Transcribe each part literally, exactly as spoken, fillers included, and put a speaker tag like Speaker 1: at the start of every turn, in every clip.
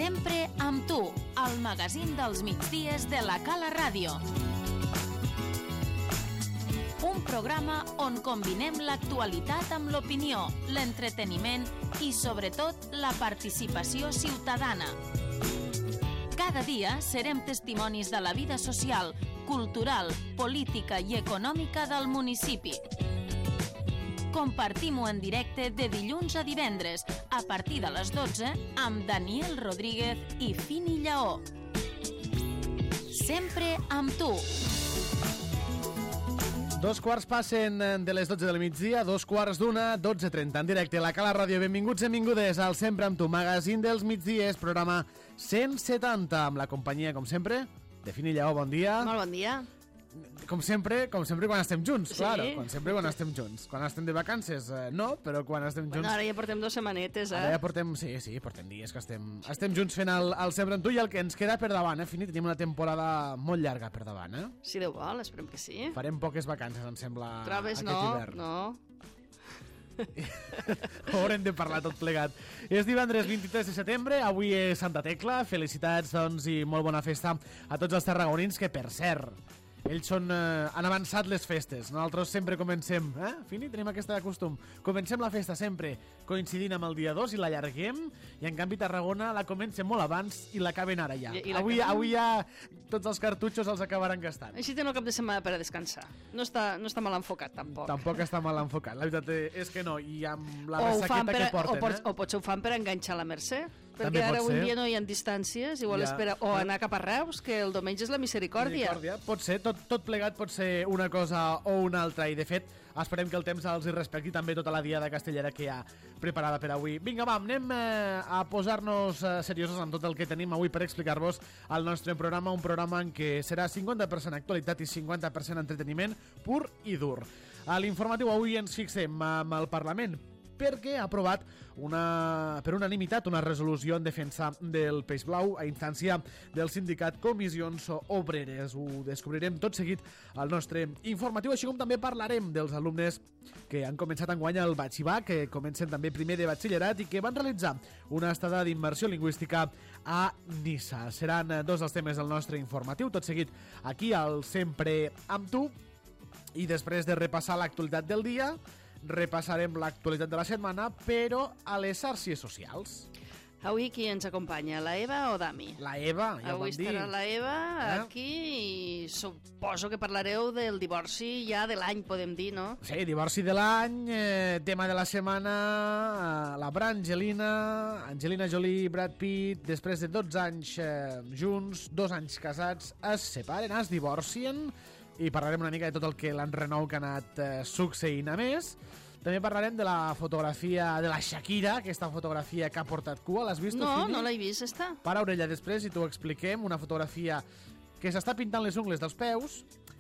Speaker 1: Sempre amb tu, el magazín dels migdies de la Cala Ràdio. Un programa on combinem l'actualitat amb l'opinió, l'entreteniment i, sobretot, la participació ciutadana. Cada dia serem testimonis de la vida social, cultural, política i econòmica del municipi. Compartim-ho en directe de dilluns a divendres, a partir de les dotze, amb Daniel Rodríguez i Fini Lleó. Sempre amb tu.
Speaker 2: Dos quarts passen de les dotze del migdia, dos quarts d'una, dotze trenta, en directe a la Cala Ràdio. Benvinguts i benvingudes al Sempre amb tu, magazín dels migdies, programa cent setanta, amb la companyia, com sempre, de Fini Lleó. Bon dia.
Speaker 3: Molt bon dia.
Speaker 2: Com sempre, com sempre quan estem junts,
Speaker 3: sí.
Speaker 2: Claro, com sempre quan estem junts. Quan estem de vacances, eh, no, però quan estem junts...
Speaker 3: Bueno, ara ja portem dues setmanetes, eh?
Speaker 2: Ara ja portem, sí, sí, portem dies que estem, estem junts fent el, el Sempre amb tu, i el que ens queda per davant, eh, Fini, tenim una temporada molt llarga per davant, eh?
Speaker 3: Si Déu vol, esperem que sí.
Speaker 2: Farem poques vacances, em sembla,
Speaker 3: Trobes?
Speaker 2: aquest
Speaker 3: No,
Speaker 2: hivern.
Speaker 3: no.
Speaker 2: Haurem de parlar tot plegat. És divendres vint-i-tres de setembre, avui és Santa Tecla. Felicitats, doncs, i molt bona festa a tots els tarragonins, que, per cert, ells són, eh, han avançat les festes. Nosaltres sempre comencem, eh? Fini, tenim aquesta costum. Comencem la festa sempre coincidint amb el dia dos i l'allarguem, i en canvi Tarragona la comencem molt abans i l'acaben ara ja.
Speaker 3: I, i
Speaker 2: avui, avui ja tots els cartutxos els acabaran gastant.
Speaker 3: Així tenen el cap de setmana per a descansar. No està, no està mal enfocat, tampoc.
Speaker 2: Tampoc està mal enfocat. La veritat és que no, i amb la
Speaker 3: o
Speaker 2: ressaqueta
Speaker 3: per,
Speaker 2: que porten,
Speaker 3: o, pot,
Speaker 2: eh?
Speaker 3: o potser ho fan per enganxar la Mercè,
Speaker 2: També
Speaker 3: perquè ara
Speaker 2: pot
Speaker 3: avui
Speaker 2: ser.
Speaker 3: dia no hi ha distàncies, igual
Speaker 2: Ja.
Speaker 3: espera, o anar cap a Reus, que el diumenge és la misericòrdia.
Speaker 2: Misericòrdia. Pot ser, tot, tot plegat pot ser una cosa o una altra, i de fet esperem que el temps els hi respecti també tota la diada castellera que hi ha preparada per avui. Vinga, va, anem eh, a posar-nos eh, seriosos amb tot el que tenim avui per explicar-vos el nostre programa, un programa en què serà cinquanta per cent actualitat i cinquanta per cent entreteniment pur i dur. A l'informatiu avui ens fixem amb el Parlament, perquè ha aprovat una, per unanimitat una resolució en defensa del peix blau a instància del sindicat Comissions Obreres. Ho descobrirem tot seguit al nostre informatiu, així com també parlarem dels alumnes que han començat enguany el batxivar, que comencen també primer de batxillerat i que van realitzar una estada d'immersió lingüística a Niça. Seran dos dels temes del nostre informatiu, tot seguit aquí al Sempre amb tu, i després de repassar l'actualitat del dia repassarem l'actualitat de la setmana, però a les xarxes socials.
Speaker 3: Avui qui ens acompanya, la Eva o Dami?
Speaker 2: La Eva, ja ho
Speaker 3: Avui
Speaker 2: vam dir.
Speaker 3: estarà la Eva
Speaker 2: Eh?
Speaker 3: aquí i suposo que parlareu del divorci ja de l'any, podem dir, no?
Speaker 2: Sí, divorci de l'any, eh, tema de la setmana, eh, la Brangelina, Angelina Jolie, Brad Pitt, després de dotze anys eh, junts, dos anys casats, es separen, es divorcien, i parlarem una mica de tot el que l'enrenou que ha anat eh, succeint. A més, també parlarem de la fotografia de la Shakira, aquesta fotografia que ha portat cua. L'has vist?
Speaker 3: No,
Speaker 2: Fini?
Speaker 3: no l'he vist, està.
Speaker 2: Para orella després i t'ho expliquem. Una fotografia que s'està pintant les ungles dels peus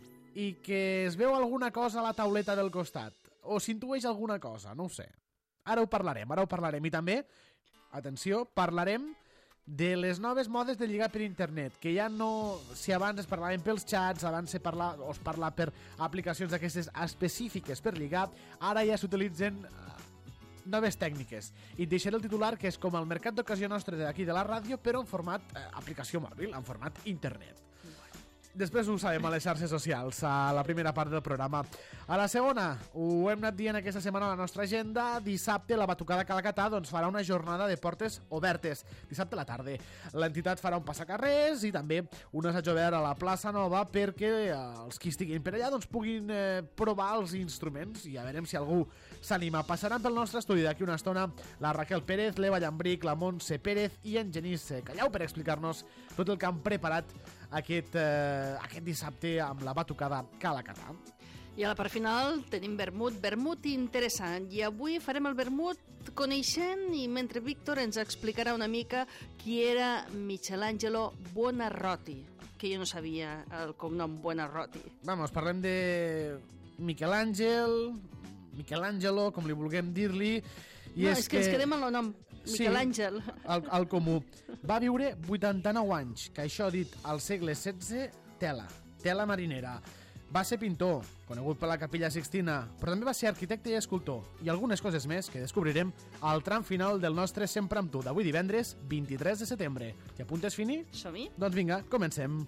Speaker 2: i que es veu alguna cosa a la tauleta del costat, o s'intueix alguna cosa, no ho sé. Ara ho parlarem, ara ho parlarem. I també, atenció, parlarem de les noves modes de lligar per internet, que ja no... Si abans es parlaven pels xats, abans se parla, o es parla per aplicacions d'aquestes específiques per lligar, ara ja s'utilitzen eh, noves tècniques. I et deixaré el titular, que és com el mercat d'ocasió nostre d'aquí de la ràdio, però en format eh, aplicació mòbil, en format internet. Després ho sabem a les xarxes socials, a la primera part del programa. A la segona, ho hem anat dient aquesta setmana a la nostra agenda, dissabte la Batucada Calacatà doncs, farà una jornada de portes obertes, dissabte a la tarda. L'entitat farà un passacarrers i també un assaig obert a la plaça Nova perquè eh, els qui estiguin per allà doncs, puguin eh, provar els instruments, i ja veurem si algú s'anima. Passaran pel nostre estudi d'aquí una estona la Raquel Pérez, l'Eva Llambric, la Montse Pérez i en Genís Callau per explicar-nos tot el que han preparat aquest, eh, aquest dissabte amb la Batucada Calacatà.
Speaker 3: I a la part final tenim vermut, vermut interessant. I avui farem el vermut coneixent, i mentre Víctor ens explicarà una mica qui era Michelangelo Buonarroti, que jo no sabia el cognom Buonarroti.
Speaker 2: Vamos, parlem de Michelangelo, Michelangelo, com li vulguem dir-li. I
Speaker 3: no, és, és que, que ens quedem amb el nom, Miquel Àngel.
Speaker 2: Sí, el, el comú. Va viure vuitanta-nou anys, que això dit al segle setze, tela, tela marinera. Va ser pintor, conegut per la Capella Sixtina, però també va ser arquitecte i escultor, i algunes coses més que descobrirem al tram final del nostre Sempre amb tu d'avui divendres vint-i-tres de setembre. T'hi apuntes, Fini?
Speaker 3: Som-hi?
Speaker 2: Doncs vinga, comencem.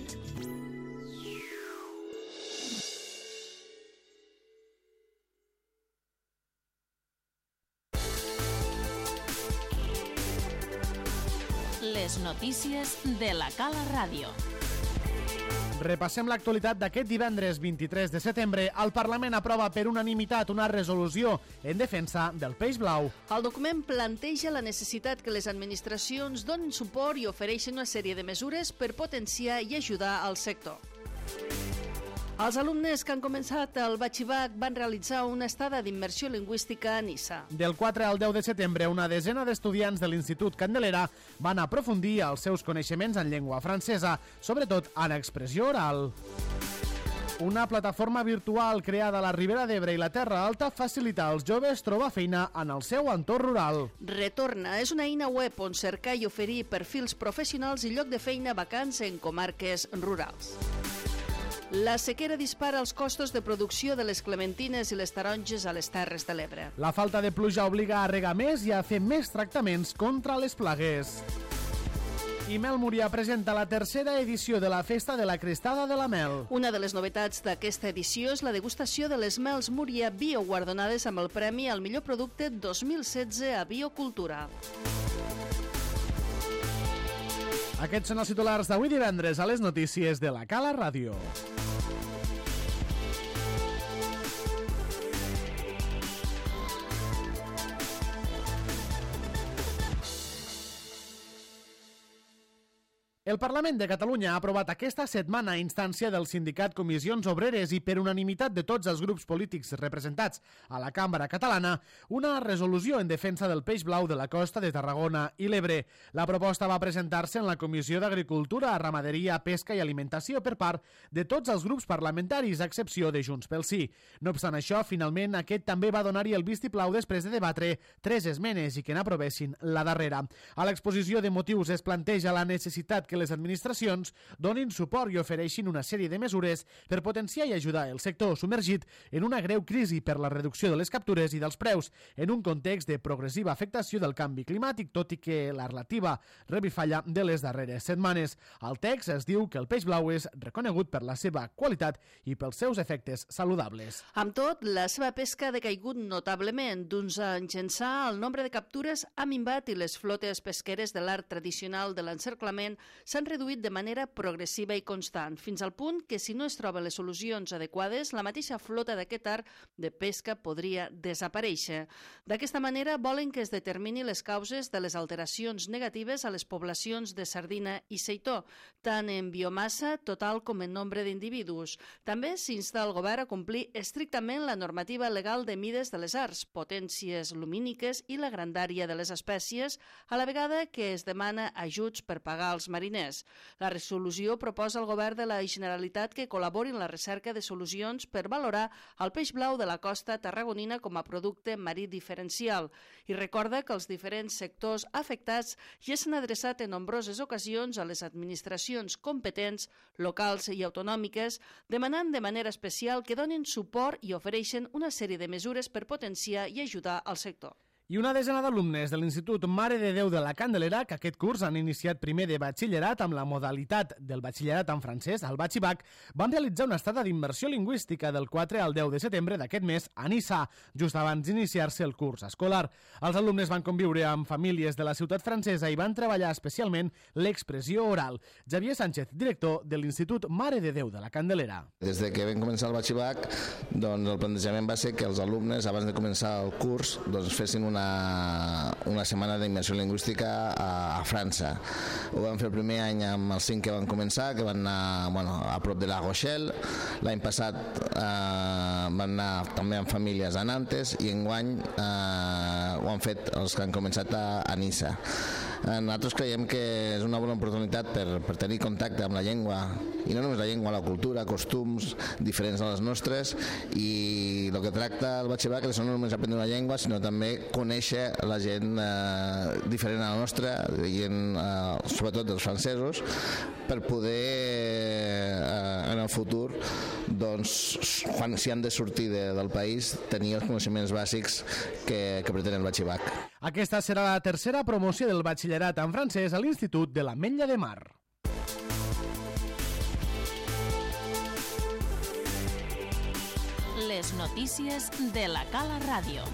Speaker 1: Les notícies de la Cala Ràdio.
Speaker 2: Repassem l'actualitat d'aquest divendres vint-i-tres de setembre. El Parlament aprova per unanimitat una resolució en defensa del peix blau.
Speaker 3: El document planteja la necessitat que les administracions donin suport i ofereixin una sèrie de mesures per potenciar i ajudar al sector. Els alumnes que han començat el batxibac van realitzar una estada d'immersió lingüística a Niça.
Speaker 2: Del quatre al deu de setembre, una desena d'estudiants de l'Institut Candelera van aprofundir els seus coneixements en llengua francesa, sobretot en expressió oral. Una plataforma virtual creada a la Ribera d'Ebre i la Terra Alta facilita als joves trobar feina en el seu entorn rural.
Speaker 3: Retorna és una eina web on cercar i oferir perfils professionals i lloc de feina vacants en comarques rurals. La sequera dispara els costos de producció de les clementines i les taronges a les Terres de l'Ebre.
Speaker 2: La falta de pluja obliga a regar més i a fer més tractaments contra les plagues. I Mel Múria presenta la tercera edició de la Festa de la Crestada de la Mel.
Speaker 3: Una de les novetats d'aquesta edició és la degustació de les mels Múria bioguardonades amb el Premi al millor producte dos mil setze a Biocultura.
Speaker 2: Aquests són els titulars d'avui divendres a les notícies de la Cala Ràdio. El Parlament de Catalunya ha aprovat aquesta setmana a instància del sindicat Comissions Obreres i per unanimitat de tots els grups polítics representats a la Cambra Catalana una resolució en defensa del peix blau de la costa de Tarragona i l'Ebre. La proposta va presentar-se en la Comissió d'Agricultura, Ramaderia, Pesca i Alimentació per part de tots els grups parlamentaris, a excepció de Junts pel Sí. No obstant això, finalment aquest també va donar-hi el vistiplau després de debatre tres esmenes i que n'aprovessin la darrera. A l'exposició de motius es planteja la necessitat que les administracions donin suport i ofereixin una sèrie de mesures per potenciar i ajudar el sector submergit en una greu crisi per la reducció de les captures i dels preus en un context de progressiva afectació del canvi climàtic, tot i que la relativa revifalla de les darreres setmanes. Al text es diu que el peix blau és reconegut per la seva qualitat i pels seus efectes saludables.
Speaker 3: Amb tot, la seva pesca ha decaigut notablement. D'uns anys ençà, el nombre de captures ha minvat i les flotes pesqueres de l'art tradicional de l'encerclament s'han reduït de manera progressiva i constant, fins al punt que si no es troben les solucions adequades, la mateixa flota d'aquest art de pesca podria desaparèixer. D'aquesta manera, volen que es determini les causes de les alteracions negatives a les poblacions de sardina i seitó, tant en biomassa total com en nombre d'individus. També s'insta el govern a complir estrictament la normativa legal de mides de les arts, potències lumíniques i la grandària de les espècies, a la vegada que es demana ajuts per pagar als mariners. La resolució proposa al govern de la Generalitat que col·labori en la recerca de solucions per valorar el peix blau de la costa tarragonina com a producte marí diferencial i recorda que els diferents sectors afectats ja s'han adreçat en nombroses ocasions a les administracions competents, locals i autonòmiques, demanant de manera especial que donin suport i ofereixen una sèrie de mesures per potenciar i ajudar al sector.
Speaker 2: I una desena d'alumnes de l'Institut Mare de Déu de la Candelera, que aquest curs han iniciat primer de batxillerat amb la modalitat del batxillerat en francès, el batxibac, van realitzar una estada d'immersió lingüística del quatre al deu de setembre d'aquest mes a Niça, just abans d'iniciar-se el curs escolar. Els alumnes van conviure amb famílies de la ciutat francesa i van treballar especialment l'expressió oral. Xavier Sánchez, director de l'Institut Mare de Déu de la Candelera.
Speaker 4: Des de que vam començar el batxibac, doncs el plantejament va ser que els alumnes, abans de començar el curs, doncs fessin una una setmana d'immersió lingüística a, a França. Ho vam fer el primer any amb els cinc que van començar, que van anar bueno, a prop de La Rochelle. L'any passat eh, van anar també amb famílies a Nantes i enguany eh, ho han fet els que han començat a, a Niça. Nosaltres creiem que és una bona oportunitat per, per tenir contacte amb la llengua, i no només la llengua, la cultura, costums diferents a les nostres, i el el que tracta el batxillerat és no només aprendre una llengua, sinó també conèixer la gent eh, diferent a la nostra, dient, eh, sobretot dels francesos, per poder eh, en el futur, doncs, quan s'hi han de sortir de, del país, tenir els coneixements bàsics que, que pretén el batxillerat.
Speaker 2: Aquesta serà la tercera promoció del batxillerat en francès a l'Institut de l'Ametlla de Mar.
Speaker 1: Les notícies de la Cala Ràdio.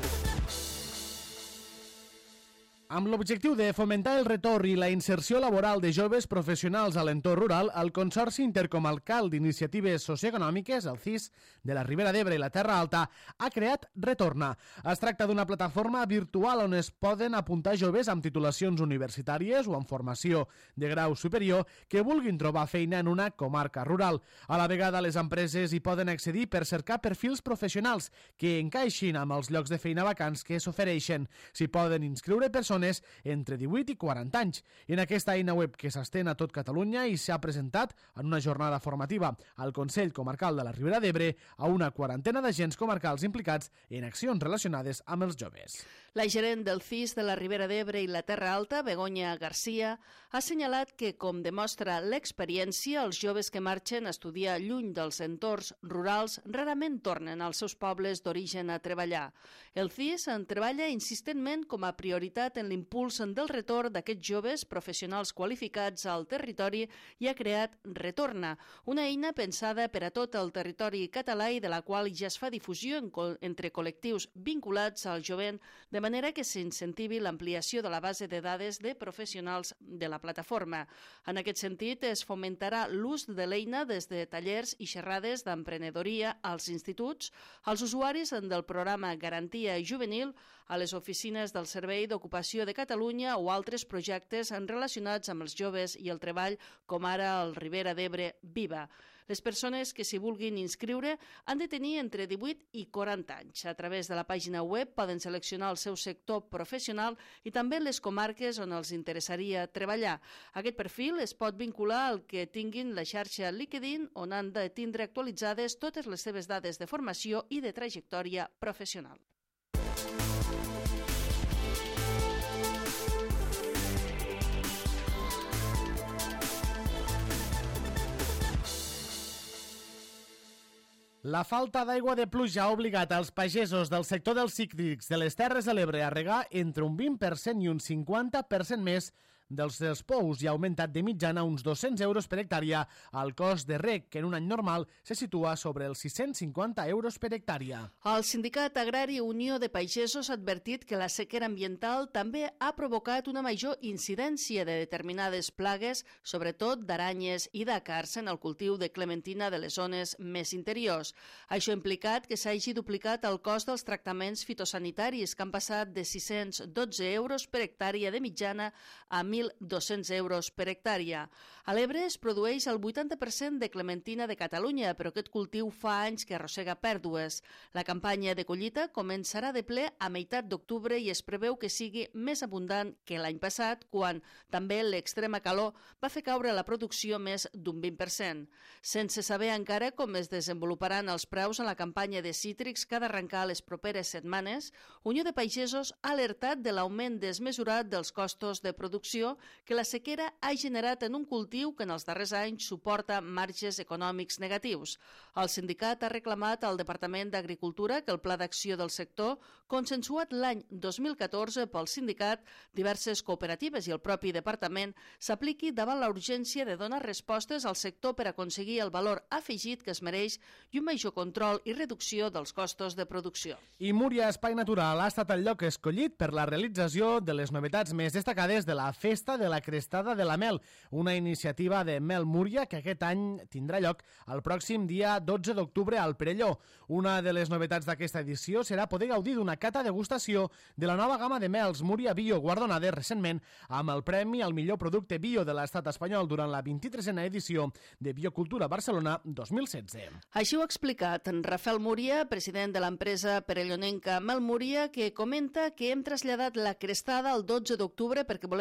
Speaker 2: Amb l'objectiu de fomentar el retorn i la inserció laboral de joves professionals a l'entorn rural, el Consorci Intercomarcal d'Iniciatives Socioeconòmiques, el C I S, de la Ribera d'Ebre i la Terra Alta, ha creat Retorna. Es tracta d'una plataforma virtual on es poden apuntar joves amb titulacions universitàries o amb formació de grau superior que vulguin trobar feina en una comarca rural. A la vegada, les empreses hi poden accedir per cercar perfils professionals que encaixin amb els llocs de feina vacants que s'ofereixen. S'hi poden inscriure persones entre divuit i quaranta anys. En aquesta eina web que s'estén a tot Catalunya i s'ha presentat en una jornada formativa al Consell Comarcal de la Ribera d'Ebre a una quarantena d'agents comarcals implicats en accions relacionades amb els joves.
Speaker 3: La gerent del C I S de la Ribera d'Ebre i la Terra Alta, Begoña Garcia, ha assenyalat que, com demostra l'experiència, els joves que marxen a estudiar lluny dels entorns rurals rarament tornen als seus pobles d'origen a treballar. El C I S en treballa insistentment com a prioritat en l'impuls del retorn d'aquests joves professionals qualificats al territori i ha creat Retorna, una eina pensada per a tot el territori català i de la qual ja es fa difusió en co- entre col·lectius vinculats al jovent, de manera que s'incentivi l'ampliació de la base de dades de professionals de la plataforma. En aquest sentit, es fomentarà l'ús de l'eina des de tallers i xerrades d'emprenedoria als instituts, als usuaris del programa Garantia Juvenil, a les oficines del Servei d'Ocupació de Catalunya o altres projectes relacionats amb els joves i el treball, com ara el Ribera d'Ebre Viva. Les persones que s'hi vulguin inscriure han de tenir entre divuit i quaranta anys. A través de la pàgina web poden seleccionar el seu sector professional i també les comarques on els interessaria treballar. Aquest perfil es pot vincular al que tinguin la xarxa LinkedIn, on han de tindre actualitzades totes les seves dades de formació i de trajectòria professional.
Speaker 2: La falta d'aigua de pluja ha obligat als pagesos del sector dels cítrics de les Terres de l'Ebre a regar entre un vint per cent i un cinquanta per cent més dels seus pous i ha augmentat de mitjana uns dos-cents euros per hectàrea al cost de reg, que en un any normal se situa sobre els sis-cents cinquanta euros per hectàrea.
Speaker 3: El Sindicat Agrari Unió de Pagesos ha advertit que la sequera ambiental també ha provocat una major incidència de determinades plagues, sobretot d'aranyes i d'àcars en el cultiu de clementina de les zones més interiors. Això ha implicat que s'hagi duplicat el cost dels tractaments fitosanitaris, que han passat de sis-cents dotze euros per hectàrea de mitjana a mil dos-cents euros per hectàrea. A l'Ebre es produeix el vuitanta per cent de clementina de Catalunya, però aquest cultiu fa anys que arrossega pèrdues. La campanya de collita començarà de ple a meitat d'octubre i es preveu que sigui més abundant que l'any passat, quan també l'extrema calor va fer caure la producció més d'un vint per cent. Sense saber encara com es desenvoluparan els preus en la campanya de cítrics que ha d'arrencar les properes setmanes, Unió de Pagesos ha alertat de l'augment desmesurat dels costos de producció que la sequera ha generat en un cultiu que en els darrers anys suporta marges econòmics negatius. El sindicat ha reclamat al Departament d'Agricultura que el Pla d'Acció del Sector, consensuat l'any dos mil catorze pel sindicat, diverses cooperatives i el propi departament, s'apliqui davant la urgència de donar respostes al sector per aconseguir el valor afegit que es mereix i un major control i reducció dels costos de producció.
Speaker 2: I Múria Espai Natural ha estat el lloc escollit per la realització de les novetats més destacades de la Festa de la Crestada de la Mel, una iniciativa de Mel Múria que aquest any tindrà lloc el pròxim dia dotze d'octubre al Perelló. Una de les novetats d'aquesta edició serà poder gaudir d'una cata degustació de la nova gamma de mels Múria Bio, guardonada recentment amb el Premi al millor producte bio de l'estat espanyol durant la vint-i-tresena edició de Biocultura Barcelona dos mil setze.
Speaker 3: Així ho ha explicat en Rafael Múria, president de l'empresa perellonenca Mel Múria, que comenta que hem traslladat la crestada al dotze d'octubre perquè volem compartir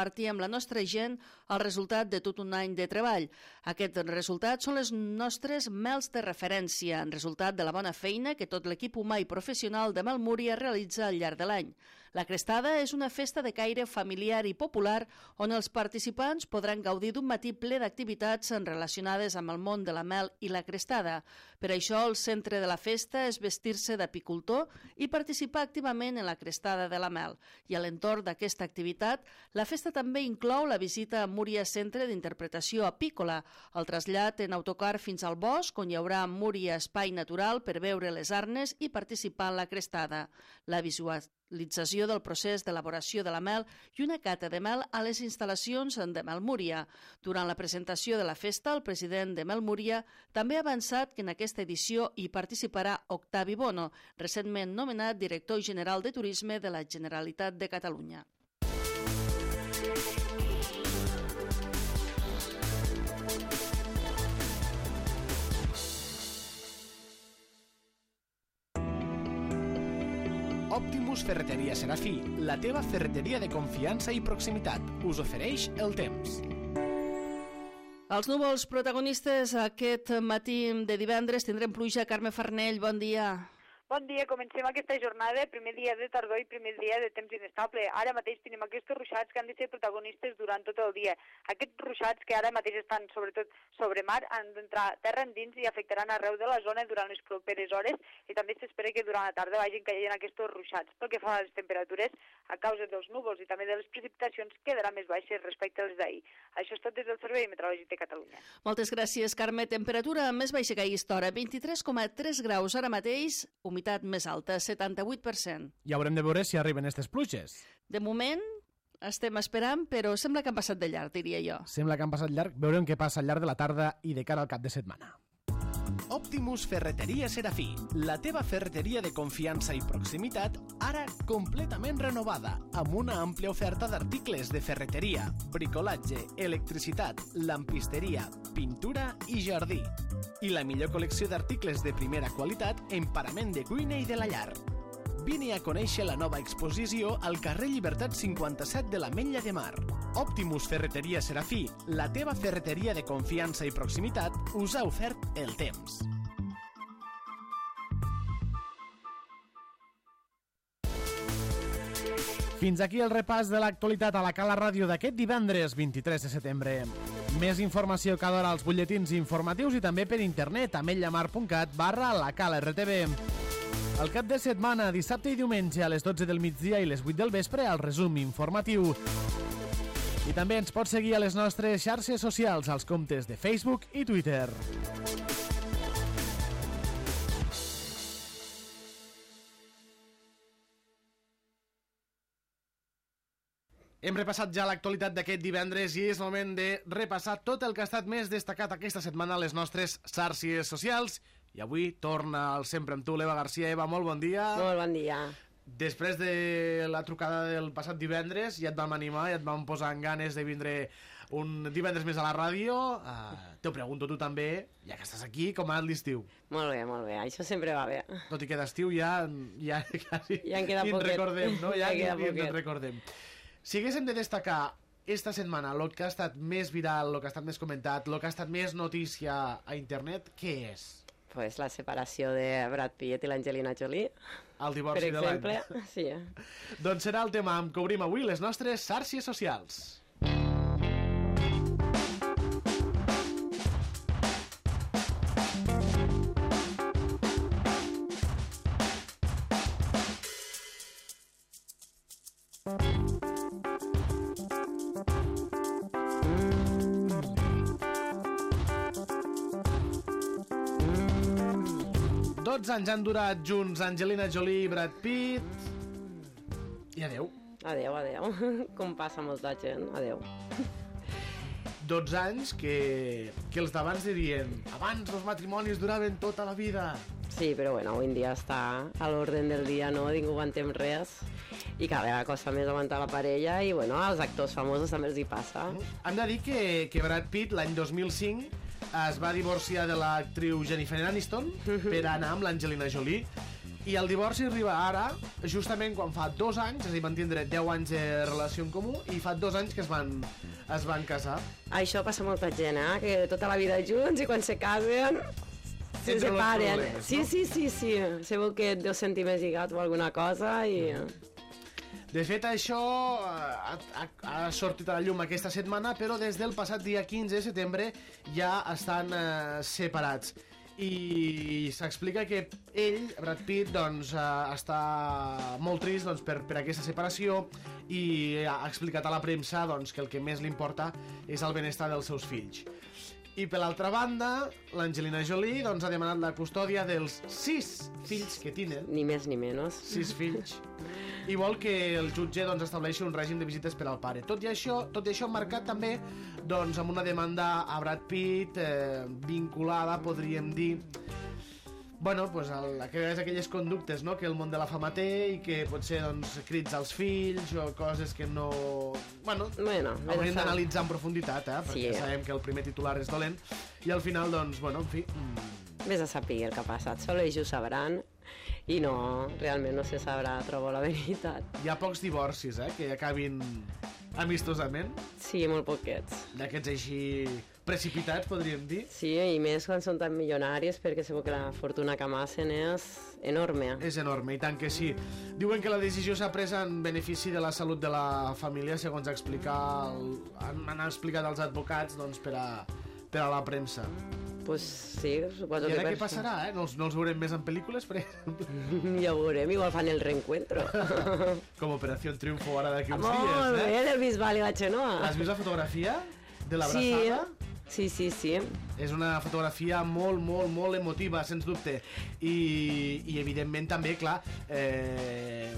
Speaker 3: compartir amb la nostra gent el resultat de tot un any de treball. Aquests resultats són les nostres mels de referència, en resultat de la bona feina que tot l'equip humà i professional de Mel Múria realitza al llarg de l'any. La Crestada és una festa de caire familiar i popular on els participants podran gaudir d'un matí ple d'activitats relacionades amb el món de la mel i la crestada. Per això, el centre de la festa és vestir-se d'apicultor i participar activament en la Crestada de la Mel. I a l'entorn d'aquesta activitat, la festa també inclou la visita a Múria Centre d'Interpretació Apícola, el trasllat en autocar fins al bosc, on hi haurà a Múria espai natural per veure les arnes i participar en la Crestada. La visualització del procés d'elaboració de la mel i una cata de mel a les instal·lacions de Mel Múria. Durant la presentació de la festa, el president de Mel Múria també ha avançat que en aquesta edició hi participarà Octavi Bono, recentment nomenat director general de Turisme de la Generalitat de Catalunya.
Speaker 5: Optimus Ferreteria Serafí, la teva ferreteria de confiança i proximitat, us ofereix el temps.
Speaker 3: Els núvols protagonistes aquest matí de divendres tindrem pluja. Carme Farnell, bon dia.
Speaker 6: Bon dia, comencem aquesta jornada, primer dia de tardor i primer dia de temps inestable. Ara mateix tenim aquests ruixats que han de ser protagonistes durant tot el dia. Aquests ruixats que ara mateix estan sobretot sobre mar han d'entrar terra endins i afectaran arreu de la zona durant les properes hores i també s'espera que durant la tarda vagin caient aquests ruixats. Pel que fa a les temperatures, a causa dels núvols i també de les precipitacions, quedaran més baixes respecte als d'ahir. Això és tot des del Servei Meteorològic de Catalunya.
Speaker 3: Moltes gràcies, Carme. Temperatura més baixa que aquesta hora, vint-i-tres coma tres graus ara mateix, humitat més alta, setanta-vuit per cent.
Speaker 2: I haurem de veure si arriben aquestes pluges.
Speaker 3: De moment estem esperant, però sembla que han passat de llarg, diria jo.
Speaker 2: Sembla que han passat llarg. Veurem què passa al llarg de la tarda i de cara al cap de setmana.
Speaker 5: Optimus Ferreteria Serafí, la teva ferreteria de confiança i proximitat, ara completament renovada, amb una àmplia oferta d'articles de ferreteria, bricolatge, electricitat, lampisteria, pintura i jardí. I la millor col·lecció d'articles de primera qualitat en parament de cuina i de la llar. Vine a conèixer la nova exposició al carrer Llibertat cinquanta-set de l'Ametlla de Mar. Optimus Ferreteria Serafí, la teva ferreteria de confiança i proximitat, us ha ofert el temps.
Speaker 2: Fins aquí el repàs de l'actualitat a la Cala Ràdio d'aquest divendres vint-i-tres de setembre. Més informació cada hora als butlletins informatius i també per internet a ametlla mar punt cat barra la Cala R T V. El cap de setmana, dissabte i diumenge a les dotze del migdia i les vuit del vespre al resum informatiu. I també ens pots seguir a les nostres xarxes socials, als comptes de Facebook i Twitter. Hem repassat ja l'actualitat d'aquest divendres i és el moment de repassar tot el que ha estat més destacat aquesta setmana a les nostres xarxes socials. I avui torna el Sempre amb tu, l'Eva Garcia. Eva, molt bon dia.
Speaker 7: Molt bon dia.
Speaker 2: Després de la trucada del passat divendres ja et vam animar, ja et vam posar en ganes de vindre un divendres més a la ràdio. Uh, te ho pregunto tu també, ja que estàs aquí, com ha anat l'estiu?
Speaker 7: Molt bé, molt bé, això sempre va bé.
Speaker 2: Tot i que d'estiu ja, ja quasi
Speaker 7: ja en queda
Speaker 2: ni en
Speaker 7: poquet.
Speaker 2: recordem, no? Ja,
Speaker 7: ja queda
Speaker 2: ni, ni
Speaker 7: poquet.
Speaker 2: en recordem. Si haguéssim de destacar esta setmana el que ha estat més viral, el que ha estat més comentat, el que ha estat més notícia a internet, què és?
Speaker 7: Pues la separació de Brad Pitt i l'Angelina Jolie.
Speaker 2: El divorci
Speaker 7: per
Speaker 2: de l'any.
Speaker 7: exemple, de sí.
Speaker 2: Doncs serà el tema amb què obrim avui les nostres xarxes socials. dotze anys han durat junts Angelina Jolie i Brad Pitt. I adeu.
Speaker 7: Adeu, adeu. Com passa molta gent, adeu.
Speaker 2: dotze anys que, que els d'abans dirien abans els matrimonis duraven tota la vida.
Speaker 7: Sí, però bueno, avui en dia està a l'ordre del dia, no? Ningú entén res. I cada vegada costa més aguantar la parella i, bueno, als actors famosos també els hi passa.
Speaker 2: Hem de dir que, que Brad Pitt l'any dos mil cinc es va divorciar de l'actriu Jennifer Aniston per anar amb l'Angelina Jolie. I el divorci arriba ara, justament quan fa dos anys, és a dir, van tindre deu anys de relació en comú, i fa dos anys que es van, es van casar.
Speaker 7: Això passa molta gent, eh? Que tota la vida junts i quan se casen se
Speaker 2: Entre los
Speaker 7: separen.
Speaker 2: problemes,
Speaker 7: Sí,
Speaker 2: no?
Speaker 7: sí, sí, sí. Segur que et deus sentir més lligat o alguna cosa i...
Speaker 2: De fet, això ha, ha, ha sortit a la llum aquesta setmana, però des del passat dia quinze de setembre ja estan eh, separats. I s'explica que ell, Brad Pitt, doncs, eh, està molt trist doncs, per, per aquesta separació i ha explicat a la premsa doncs, que el que més li importa és el benestar dels seus fills. I per l'altra banda, l'Angelina Jolie doncs, ha demanat la custòdia dels sis fills que tenen,
Speaker 7: Ni més ni menys.
Speaker 2: sis fills, i vol que el jutge doncs, estableixi un règim de visites per al pare. Tot i això, tot i això marcat també doncs, amb una demanda a Brad Pitt eh, vinculada, podríem dir, bueno, pues, el, aquelles, aquelles conductes, no?, que el món de la fama té i que potser doncs, crits als fills o coses que no... Bueno,
Speaker 7: Bueno,
Speaker 2: hauríem
Speaker 7: vés a sa-
Speaker 2: d'analitzar en profunditat, eh? Perquè
Speaker 7: Sí.
Speaker 2: sabem que el primer titular és dolent i al final, doncs, bueno, en fi... mm,
Speaker 7: Vés a saber el que ha passat. Sol ells ho sabran i no, realment no se sabrà, trobo la veritat.
Speaker 2: hi ha pocs divorcis, eh?, que acabin amistosament,
Speaker 7: Sí, molt poquets.
Speaker 2: d'aquests així precipitats, podríem dir.
Speaker 7: Sí, i més quan són tan milionaris perquè segur que la fortuna que amassen és enorme.
Speaker 2: És enorme, i tant que sí. Diuen que la decisió s'ha pres en benefici de la salut de la família, segons explicar el, han, han explicat els advocats doncs, per, a, per a la premsa.
Speaker 7: Pues sí, suposo
Speaker 2: I
Speaker 7: que...
Speaker 2: ara què
Speaker 7: per-
Speaker 2: passarà, eh? No els, no els veurem més en pel·lícules, per exemple?
Speaker 7: Ja ho veurem, igual fan el reencuentro.
Speaker 2: Com Operació Triunfo ara d'aquí uns
Speaker 7: Molt
Speaker 2: dies,
Speaker 7: bé,
Speaker 2: eh?
Speaker 7: del Bisbal i la Xenoa.
Speaker 2: Has vist la fotografia de
Speaker 7: Sí,
Speaker 2: l'abraçada?
Speaker 7: sí, sí, sí.
Speaker 2: És una fotografia molt, molt, molt emotiva, sens dubte. I, i evidentment, també, clar, eh,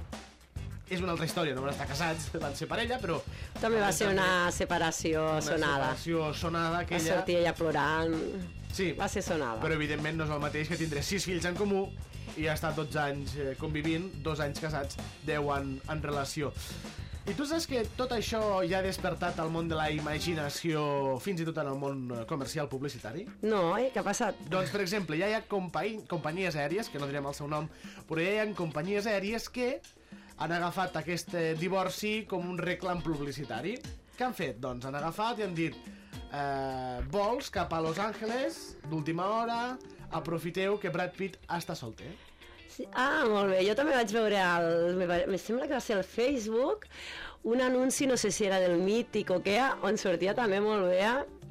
Speaker 2: és una altra història, no van estar casats, van ser parella, però...
Speaker 7: També va ser una separació
Speaker 2: una
Speaker 7: sonada.
Speaker 2: separació sonada,
Speaker 7: Va
Speaker 2: aquella...
Speaker 7: sortir ella plorant.
Speaker 2: Sí,
Speaker 7: Va ser sonada.
Speaker 2: però evidentment no és el mateix que tindre sis fills en comú i ha estat dotze anys eh, convivint, dos anys casats, deu en, en relació. I tu saps que tot això ja ha despertat el món de la imaginació, fins i tot en el món eh, comercial publicitari?
Speaker 7: No, eh? Què ha passat?
Speaker 2: Doncs, per exemple, ja hi ha companyi companyies aèries, que no direm el seu nom, però ja hi ha companyies aèries que han agafat aquest eh, divorci com un reclam publicitari. Què han fet? Doncs han agafat i han dit eh, vols cap a Los Angeles d'última hora, aprofiteu que Brad Pitt està solter.
Speaker 7: Sí. Ah, molt bé. Jo també vaig veure, el, me, va- me sembla que va ser al Facebook, un anunci, no sé si era del Mític o què, on sortia també molt bé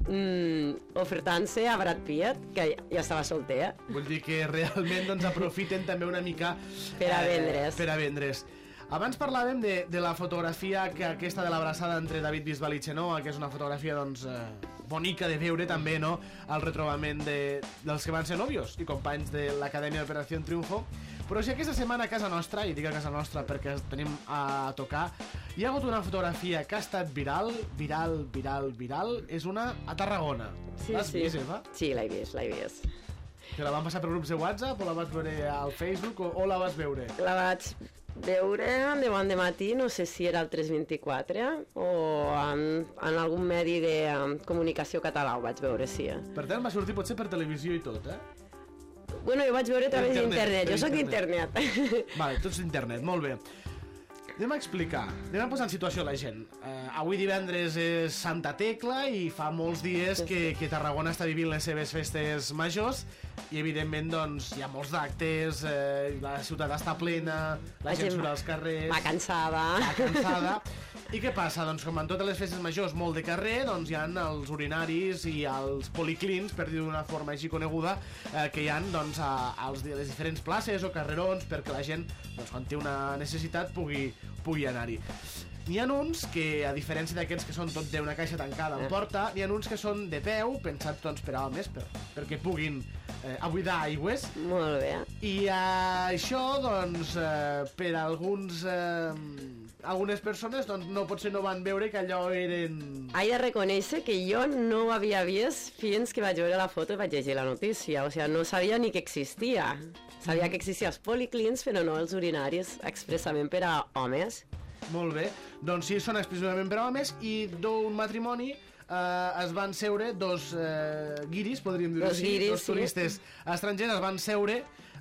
Speaker 7: mm, ofertant-se a Brad Pitt, que ja, ja estava solter.
Speaker 2: Vull dir que realment doncs, aprofiten també una mica...
Speaker 7: Per a vendre's.
Speaker 2: Per a vendre's. Abans parlàvem de, de la fotografia que aquesta de l'abraçada entre David Bisbal i Xenoa, que és una fotografia doncs, eh, bonica de veure també, no?, el retrobament de, dels que van ser nòvios i companys de l'Acadèmia d'Operació Triunfo. Però si aquesta setmana a casa nostra, i dic a casa nostra perquè tenim a tocar, hi ha hagut una fotografia que ha estat viral, viral, viral, viral, és una a Tarragona.
Speaker 7: Sí,
Speaker 2: L'has
Speaker 7: sí.
Speaker 2: vist, Eva?
Speaker 7: Sí, l'he vist, l'he vist.
Speaker 2: Que la van passar per grups de WhatsApp o la vas veure al Facebook o, o la vas veure?
Speaker 7: La vaig veure de bon de matí, no sé si era el tres vint-i-quatre o en, en algun medi de um, comunicació català ho vaig veure, sí.
Speaker 2: Per tant, va sortir potser per televisió i tot, eh?
Speaker 7: Bueno, jo vaig veure a través
Speaker 2: Internet,
Speaker 7: d'internet,
Speaker 2: per
Speaker 7: jo sóc
Speaker 2: internet.
Speaker 7: d'internet.
Speaker 2: Vale, tots d'internet, molt bé. Anem a explicar, anem a posar en situació la gent. Uh, avui divendres és Santa Tecla i fa molts dies que, que Tarragona està vivint les seves festes majors i evidentment doncs hi ha molts d'actes, eh, la ciutat està plena, la,
Speaker 7: La
Speaker 2: gent
Speaker 7: gent
Speaker 2: surt als carrers...
Speaker 7: Va cansada.
Speaker 2: Va cansada. I què passa? Doncs com en totes les festes majors molt de carrer, doncs hi ha els urinaris i els policlins, per dir d'una forma així coneguda, eh, que hi ha doncs, a, als, a les diferents places o carrerons perquè la gent, doncs, quan té una necessitat, pugui, pugui anar-hi. N'hi ha uns que, a diferència d'aquests que són tot d'una caixa tancada en porta, n'hi ha uns que són de peu, pensats doncs, per a homes, per, perquè puguin eh, a buidar aigües.
Speaker 7: Molt bé.
Speaker 2: I eh, això, doncs, eh, per a alguns... Eh, algunes persones doncs, no, potser no van veure que allò eren...
Speaker 7: He de reconèixer que jo no ho havia vist fins que vaig veure la foto i vaig llegir la notícia. O sigui, no sabia ni que existia. Sabia que existien els policlins, però no els urinaris expressament per a homes.
Speaker 2: Molt bé. Doncs sí, són exclusivament per a homes i d'un matrimoni eh, es van seure dos eh, guiris, podríem dir-ho
Speaker 7: Dos
Speaker 2: així,
Speaker 7: guiris,
Speaker 2: dos
Speaker 7: sí.
Speaker 2: turistes estrangers es van seure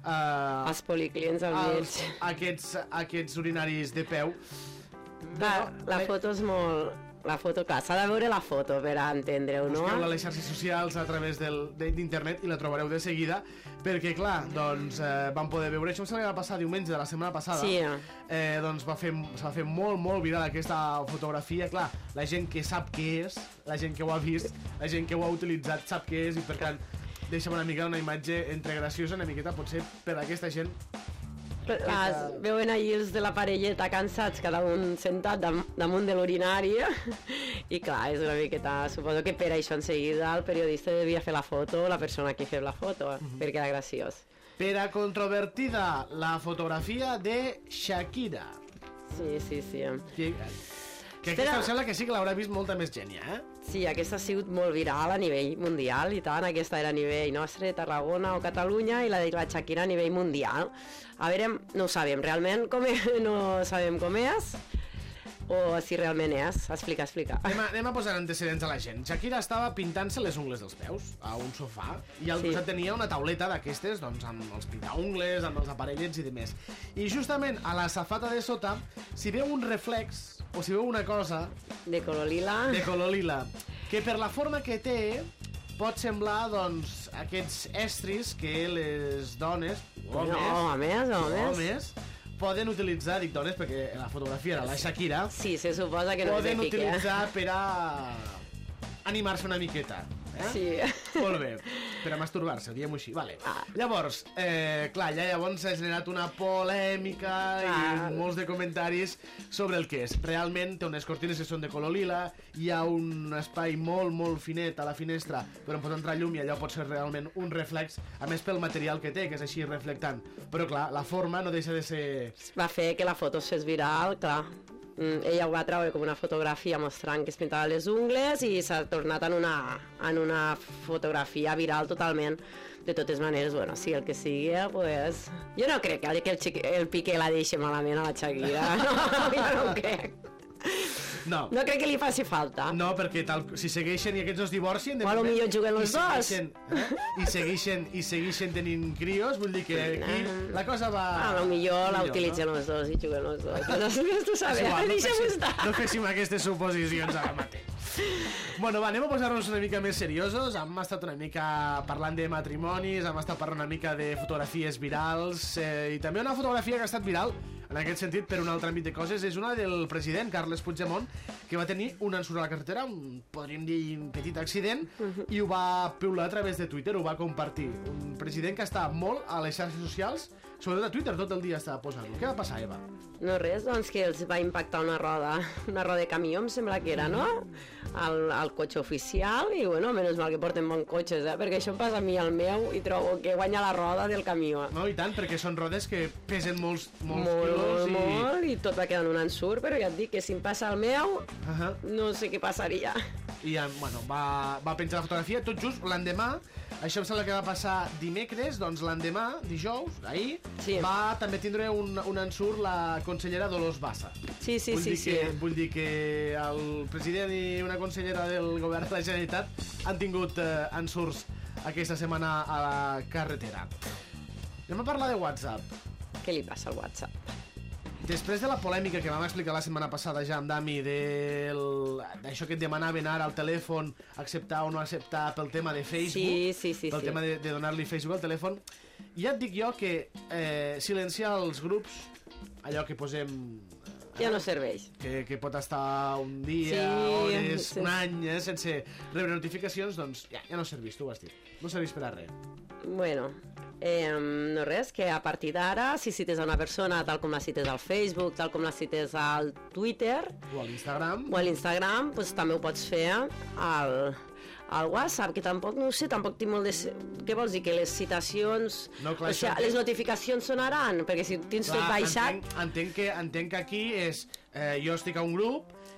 Speaker 2: Uh,
Speaker 7: Els policlins al mig.
Speaker 2: Aquests, aquests urinaris de peu.
Speaker 7: La, la foto és molt... La foto, clar, s'ha de veure la foto per a entendre-ho, no?
Speaker 2: Busqueu-la a les xarxes socials a través del, d'internet i la trobareu de seguida, perquè, clar, doncs, eh, vam poder veure això. Em sembla que va passar diumenge de la setmana passada.
Speaker 7: Sí.
Speaker 2: Eh, doncs va fer, se va fer molt, molt viral aquesta fotografia. Clar, la gent que sap què és, la gent que ho ha vist, la gent que ho ha utilitzat sap què és, i per tant deixa'm una mica una imatge entre graciosa, una miqueta, potser per a aquesta gent.
Speaker 7: Les, veuen allí els de la parelleta cansats, cada un sentat dam, damunt de l'urinari, i clar, és una miqueta... Suposo que per això en seguida el periodista devia fer la foto, la persona que feu la foto, mm-hmm. perquè era graciós.
Speaker 2: Per a controvertida, la fotografia de Shakira.
Speaker 7: Sí, sí, sí.
Speaker 2: Que, que aquesta em sembla que sí que l'haurà vist molta més gènia, eh?
Speaker 7: Sí, aquesta ha sigut molt viral a nivell mundial, i tant, aquesta era a nivell nostre, Tarragona o Catalunya, i la de la Shakira a nivell mundial. A veure, no ho sabem realment com és, no sabem com és, o si realment és. Explica, explica.
Speaker 2: Anem a, anem a posar antecedents a la gent. Shakira estava pintant-se les ungles dels peus a un sofà, i al sí. costat tenia una tauleta d'aquestes, doncs, amb els pintaungles, amb els aparellets i demés. I justament a la safata de sota s'hi veu un reflex, o si veu una cosa...
Speaker 7: De color lila.
Speaker 2: De color lila. Que per la forma que té, pot semblar, doncs, aquests estris que les dones, homes...
Speaker 7: No, homes, homes.
Speaker 2: homes poden utilitzar, dic dones perquè la fotografia era la Shakira...
Speaker 7: Sí, se suposa que no és
Speaker 2: Poden
Speaker 7: èpic,
Speaker 2: utilitzar
Speaker 7: eh?
Speaker 2: per a animar-se una miqueta. Eh?
Speaker 7: Sí.
Speaker 2: Molt bé, per a masturbar-se, diguem-ho així. Vale.
Speaker 7: Ah.
Speaker 2: Llavors, eh, clar, ja llavors s'ha generat una polèmica ah. i molts de comentaris sobre el que és. Realment té unes cortines que són de color lila, hi ha un espai molt, molt finet a la finestra per on pot entrar llum i allò pot ser realment un reflex, a més pel material que té, que és així reflectant. Però clar, la forma no deixa de ser...
Speaker 7: Va fer que la foto es fes viral, clar. Mm, ella ho va treure com una fotografia mostrant que es pintava les ungles i s'ha tornat en una, en una fotografia viral totalment. De totes maneres, bueno, sí, el que sigui, pues... Jo no crec que el, xic, el Piqué la deixi malament a la Shakira. No, jo no ho crec.
Speaker 2: No.
Speaker 7: No crec que li faci falta.
Speaker 2: No, perquè tal, si segueixen i aquests dos divorcien...
Speaker 7: O potser juguen els dos.
Speaker 2: Eh? I, segueixen, I segueixen tenint crios, vull dir que aquí la cosa va...
Speaker 7: A lo millor la utilitzen no? els dos i juguen els dos. No sé si tu sabes,
Speaker 2: igual, no
Speaker 7: deixa'm estar.
Speaker 2: No féssim aquestes suposicions ara mateix. Bueno, va, anem a posar-nos una mica més seriosos. Hem estat una mica parlant de matrimonis, hem estat parlant una mica de fotografies virals, eh, i també una fotografia que ha estat viral en aquest sentit, per un altre àmbit de coses, és una del president Carles Puigdemont, que va tenir un ensurt a la carretera, un, podríem dir, un petit accident, uh-huh. i ho va piular a través de Twitter, ho va compartir. Un president que està molt a les xarxes socials, sobretot a Twitter, tot el dia estava posant-ho. Què va passar, Eva?
Speaker 7: No res, doncs que els va impactar una roda, una roda de camió, em sembla que era, no? Al, al cotxe oficial, i bueno, menys mal que porten bons cotxes, eh? Perquè això em passa a mi al meu i trobo que guanya la roda del camió.
Speaker 2: No, i tant, perquè són rodes que pesen molts, molts
Speaker 7: molt,
Speaker 2: quilos i...
Speaker 7: Molt, i tot va quedant un ensurt, però ja et dic que si em passa el meu, uh-huh. no sé què passaria.
Speaker 2: I, bueno, va, va penjar la fotografia tot just l'endemà. Això em sembla que va passar dimecres, doncs l'endemà, dijous, ahir, sí. va també tindre un, un ensurt la consellera Dolors Bassa.
Speaker 7: Sí, sí,
Speaker 2: vull
Speaker 7: sí.
Speaker 2: Dir
Speaker 7: sí.
Speaker 2: que, vull dir que el president i una consellera del govern de la Generalitat han tingut eh, ensurts aquesta setmana a la carretera. Anem a parlar de WhatsApp.
Speaker 7: Què li passa al WhatsApp?
Speaker 2: Després de la polèmica que vam explicar la setmana passada ja amb Dami, d'això que et demanaven ara al telèfon acceptar o no acceptar pel tema de Facebook,
Speaker 7: sí, sí, sí,
Speaker 2: pel
Speaker 7: sí.
Speaker 2: tema de, de donar-li Facebook al telèfon, ja et dic jo que eh, silenciar els grups, allò que posem... Eh,
Speaker 7: ja no serveix.
Speaker 2: Que, que pot estar un dia,
Speaker 7: sí,
Speaker 2: hores,
Speaker 7: sí.
Speaker 2: un any, eh, sense rebre notificacions, doncs ja, ja no serveix, tu ho has dit. No serveix per a res.
Speaker 7: Bueno, eh, no res, que a partir d'ara, si cites a una persona tal com la cites al Facebook, tal com la cites al Twitter...
Speaker 2: O a l'Instagram.
Speaker 7: O a l'Instagram, doncs també ho pots fer al, al WhatsApp, que tampoc, no sé, tampoc tinc molt de... Què vols dir? Que les citacions...
Speaker 2: No, clar,
Speaker 7: o sigui, les notificacions sonaran, perquè si tens
Speaker 2: clar,
Speaker 7: tot baixat...
Speaker 2: Entenc, entenc, que, entenc que aquí és... Eh, jo estic a un grup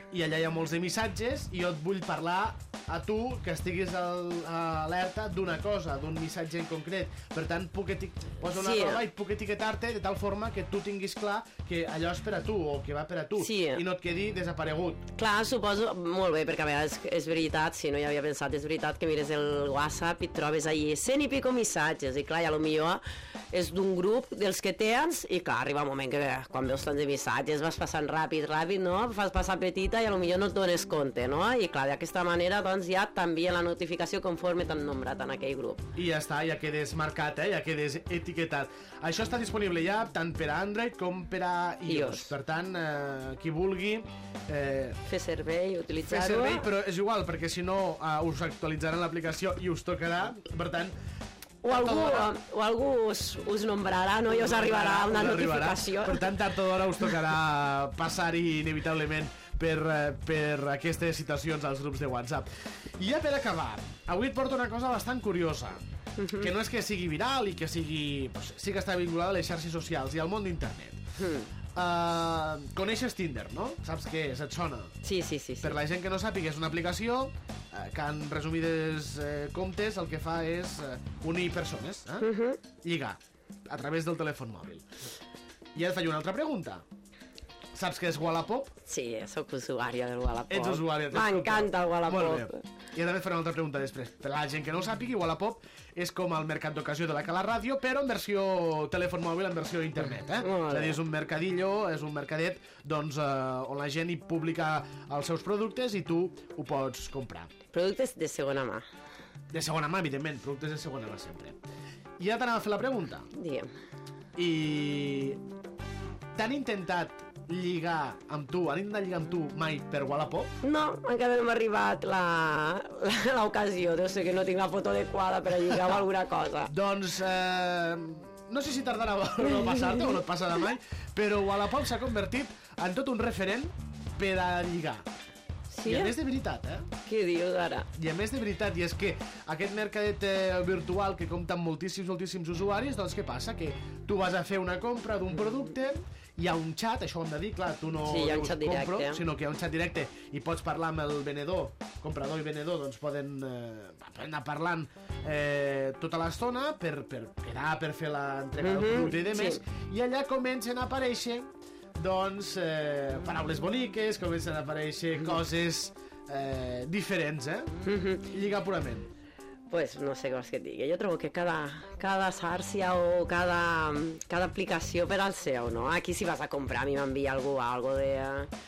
Speaker 2: i allà hi ha molts de missatges i jo et vull parlar a tu que estiguis al, alerta d'una cosa, d'un missatge en concret. Per tant, puc eti... poso una
Speaker 7: Sí.
Speaker 2: roba i puc etiquetar-te de tal forma que tu tinguis clar que allò és per a tu o que va per a tu
Speaker 7: Sí.
Speaker 2: i no et quedi desaparegut.
Speaker 7: Clar, suposo, molt bé, perquè a vegades és veritat, si no hi havia pensat, és veritat que mires el WhatsApp i et trobes allí cent i pico missatges, i clar, i a lo millor és d'un grup dels que tens, i clar, arriba un moment que quan veus tants de missatges vas passant ràpid, ràpid, no? Fas passar petita i a lo millor no et dones compte, no? I clar, d'aquesta manera, doncs ja t'envia la notificació conforme t'han nombrat en aquell grup.
Speaker 2: I ja està, ja quedes marcat, eh? Ja quedes etiquetat. Això està disponible ja tant per a Android com per a iOS.
Speaker 7: iOS.
Speaker 2: Per tant, eh, qui vulgui eh,
Speaker 7: Fer servei,
Speaker 2: fer
Speaker 7: utilitzar-ho...
Speaker 2: servei, però és igual, perquè si no eh, us actualitzaran l'aplicació i us tocarà, per tant...
Speaker 7: O algú,
Speaker 2: tard o d'hora-
Speaker 7: o algú us, us nombrarà, no? I us arribarà una
Speaker 2: us arribarà.
Speaker 7: notificació.
Speaker 2: Per tant, tard o d'hora us tocarà passar-hi inevitablement per, eh, per aquestes situacions als grups de WhatsApp. I ja per acabar, avui et porto una cosa bastant curiosa, que no és que sigui viral i que sigui... Pues, sí que està vinculada a les xarxes socials i al món d'internet.
Speaker 7: Mm.
Speaker 2: Uh, coneixes Tinder, no? Saps què és? Et sona?
Speaker 7: Sí, sí, sí. sí.
Speaker 2: Per la gent que no sàpiga, és una aplicació eh, que en resumides eh, comptes el que fa és eh, unir persones, eh?
Speaker 7: Uh -huh.
Speaker 2: Lligar, a través del telèfon mòbil. I ara et faig una altra pregunta. Saps què és Wallapop?
Speaker 7: Sí, sóc usuària del Wallapop.
Speaker 2: Ets usuària.
Speaker 7: M'encanta el Wallapop.
Speaker 2: Molt bé. I ara també et faré una altra pregunta després. Per la gent que no ho sàpigui, Wallapop és com el mercat d'ocasió de la Cala Ràdio, però en versió telèfon mòbil, en versió internet, eh?
Speaker 7: Molt
Speaker 2: És a dir,
Speaker 7: bé.
Speaker 2: és un mercadillo, és un mercadet, doncs, eh, on la gent hi publica els seus productes i tu ho pots comprar.
Speaker 7: Productes de segona mà,
Speaker 2: De segona mà, evidentment, productes de segona mà sempre. I ara t'anava a fer la pregunta.
Speaker 7: diguem.
Speaker 2: I... T'han intentat lligar amb tu, han intentat lligar amb tu mai per Wallapop?
Speaker 7: No, encara no m'ha arribat la- la- l'ocasió. Deu ser que no tinc la foto adequada per a lligar amb alguna cosa.
Speaker 2: Doncs, eh, no sé si tardarà o no passar-te o no et passarà mai, però Wallapop s'ha convertit en tot un referent per a lligar.
Speaker 7: Sí?
Speaker 2: I a més de veritat, eh?
Speaker 7: Què dius ara?
Speaker 2: I a més de veritat, i és que aquest mercadet eh, virtual que compta amb moltíssims, moltíssims usuaris, doncs què passa? Que tu vas a fer una compra d'un producte, hi ha un xat, això ho hem de dir, clar, tu no
Speaker 7: Sí, hi ha un
Speaker 2: dius
Speaker 7: xat directe.
Speaker 2: compro, sinó que hi ha un xat directe i pots parlar amb el venedor, comprador i venedor, doncs poden eh, anar parlant eh, tota l'estona per, per quedar, per fer l'entrega del
Speaker 7: Mhm,
Speaker 2: producte i demés,
Speaker 7: sí.
Speaker 2: i allà comencen a aparèixer doncs, eh, paraules boniques, comencen a aparèixer coses eh, diferents, eh? Lligar purament.
Speaker 7: Pues no sé què vols que et digui. Jo trobo que cada, cada xarxa o cada, cada aplicació per al seu, no? Aquí si vas a comprar, a mi m'envia algú algo de...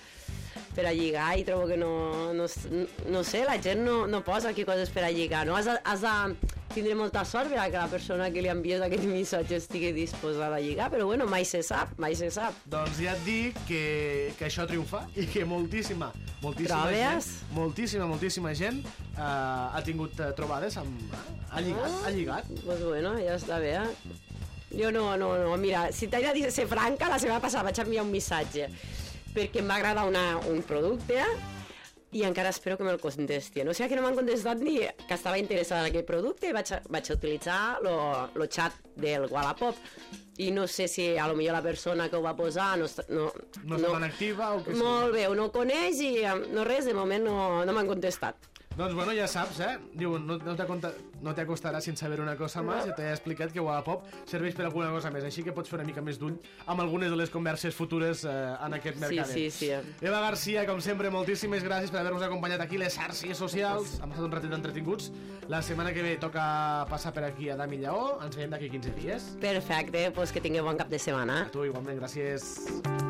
Speaker 7: per a lligar i trobo que no... No, no sé, la gent no, no posa aquí coses per a lligar, no? Has de, has de tindre molta sort perquè la persona que li envies aquest missatge estigui disposada a lligar, però bueno, mai se sap, mai se sap.
Speaker 2: Doncs ja et dic que, que això triomfa i que moltíssima, moltíssima
Speaker 7: Trobes?
Speaker 2: gent, moltíssima, moltíssima gent eh, ha tingut eh, trobades amb... Ha lligat, ha lligat.
Speaker 7: Pues bueno, ja està bé, eh? Jo no, no, no, mira, si t'he de ser franca, la setmana passada vaig enviar un missatge perquè em va agradar una, un producte i encara espero que me'l contestin. O sigui que no m'han contestat ni que estava interessada en aquest producte i vaig, vaig utilitzar el xat del Wallapop i no sé si a lo millor la persona que ho va posar no, està- no,
Speaker 2: No està tan activa o què sé.
Speaker 7: molt bé, ho no coneix i eh, no res, de moment no, no m'han contestat.
Speaker 2: Doncs bueno, ja saps, eh? Diu, no, no t'aconta- no t'acostaràs sin saber una cosa més. Ja t'he explicat que Wallapop serveix per alguna cosa més, així que pots fer una mica més d'ull amb algunes de les converses futures eh, en aquest mercadet.
Speaker 7: Sí, sí, sí.
Speaker 2: Eva Garcia, com sempre, moltíssimes gràcies per haver-nos acompanyat aquí a les xarxes socials. Hem estat un ratet entretinguts. La setmana que ve toca passar per aquí a Dami Lleó. Ens veiem d'aquí quinze dies.
Speaker 7: Perfecte, pues que tingueu bon cap de setmana.
Speaker 2: A tu igualment, gràcies.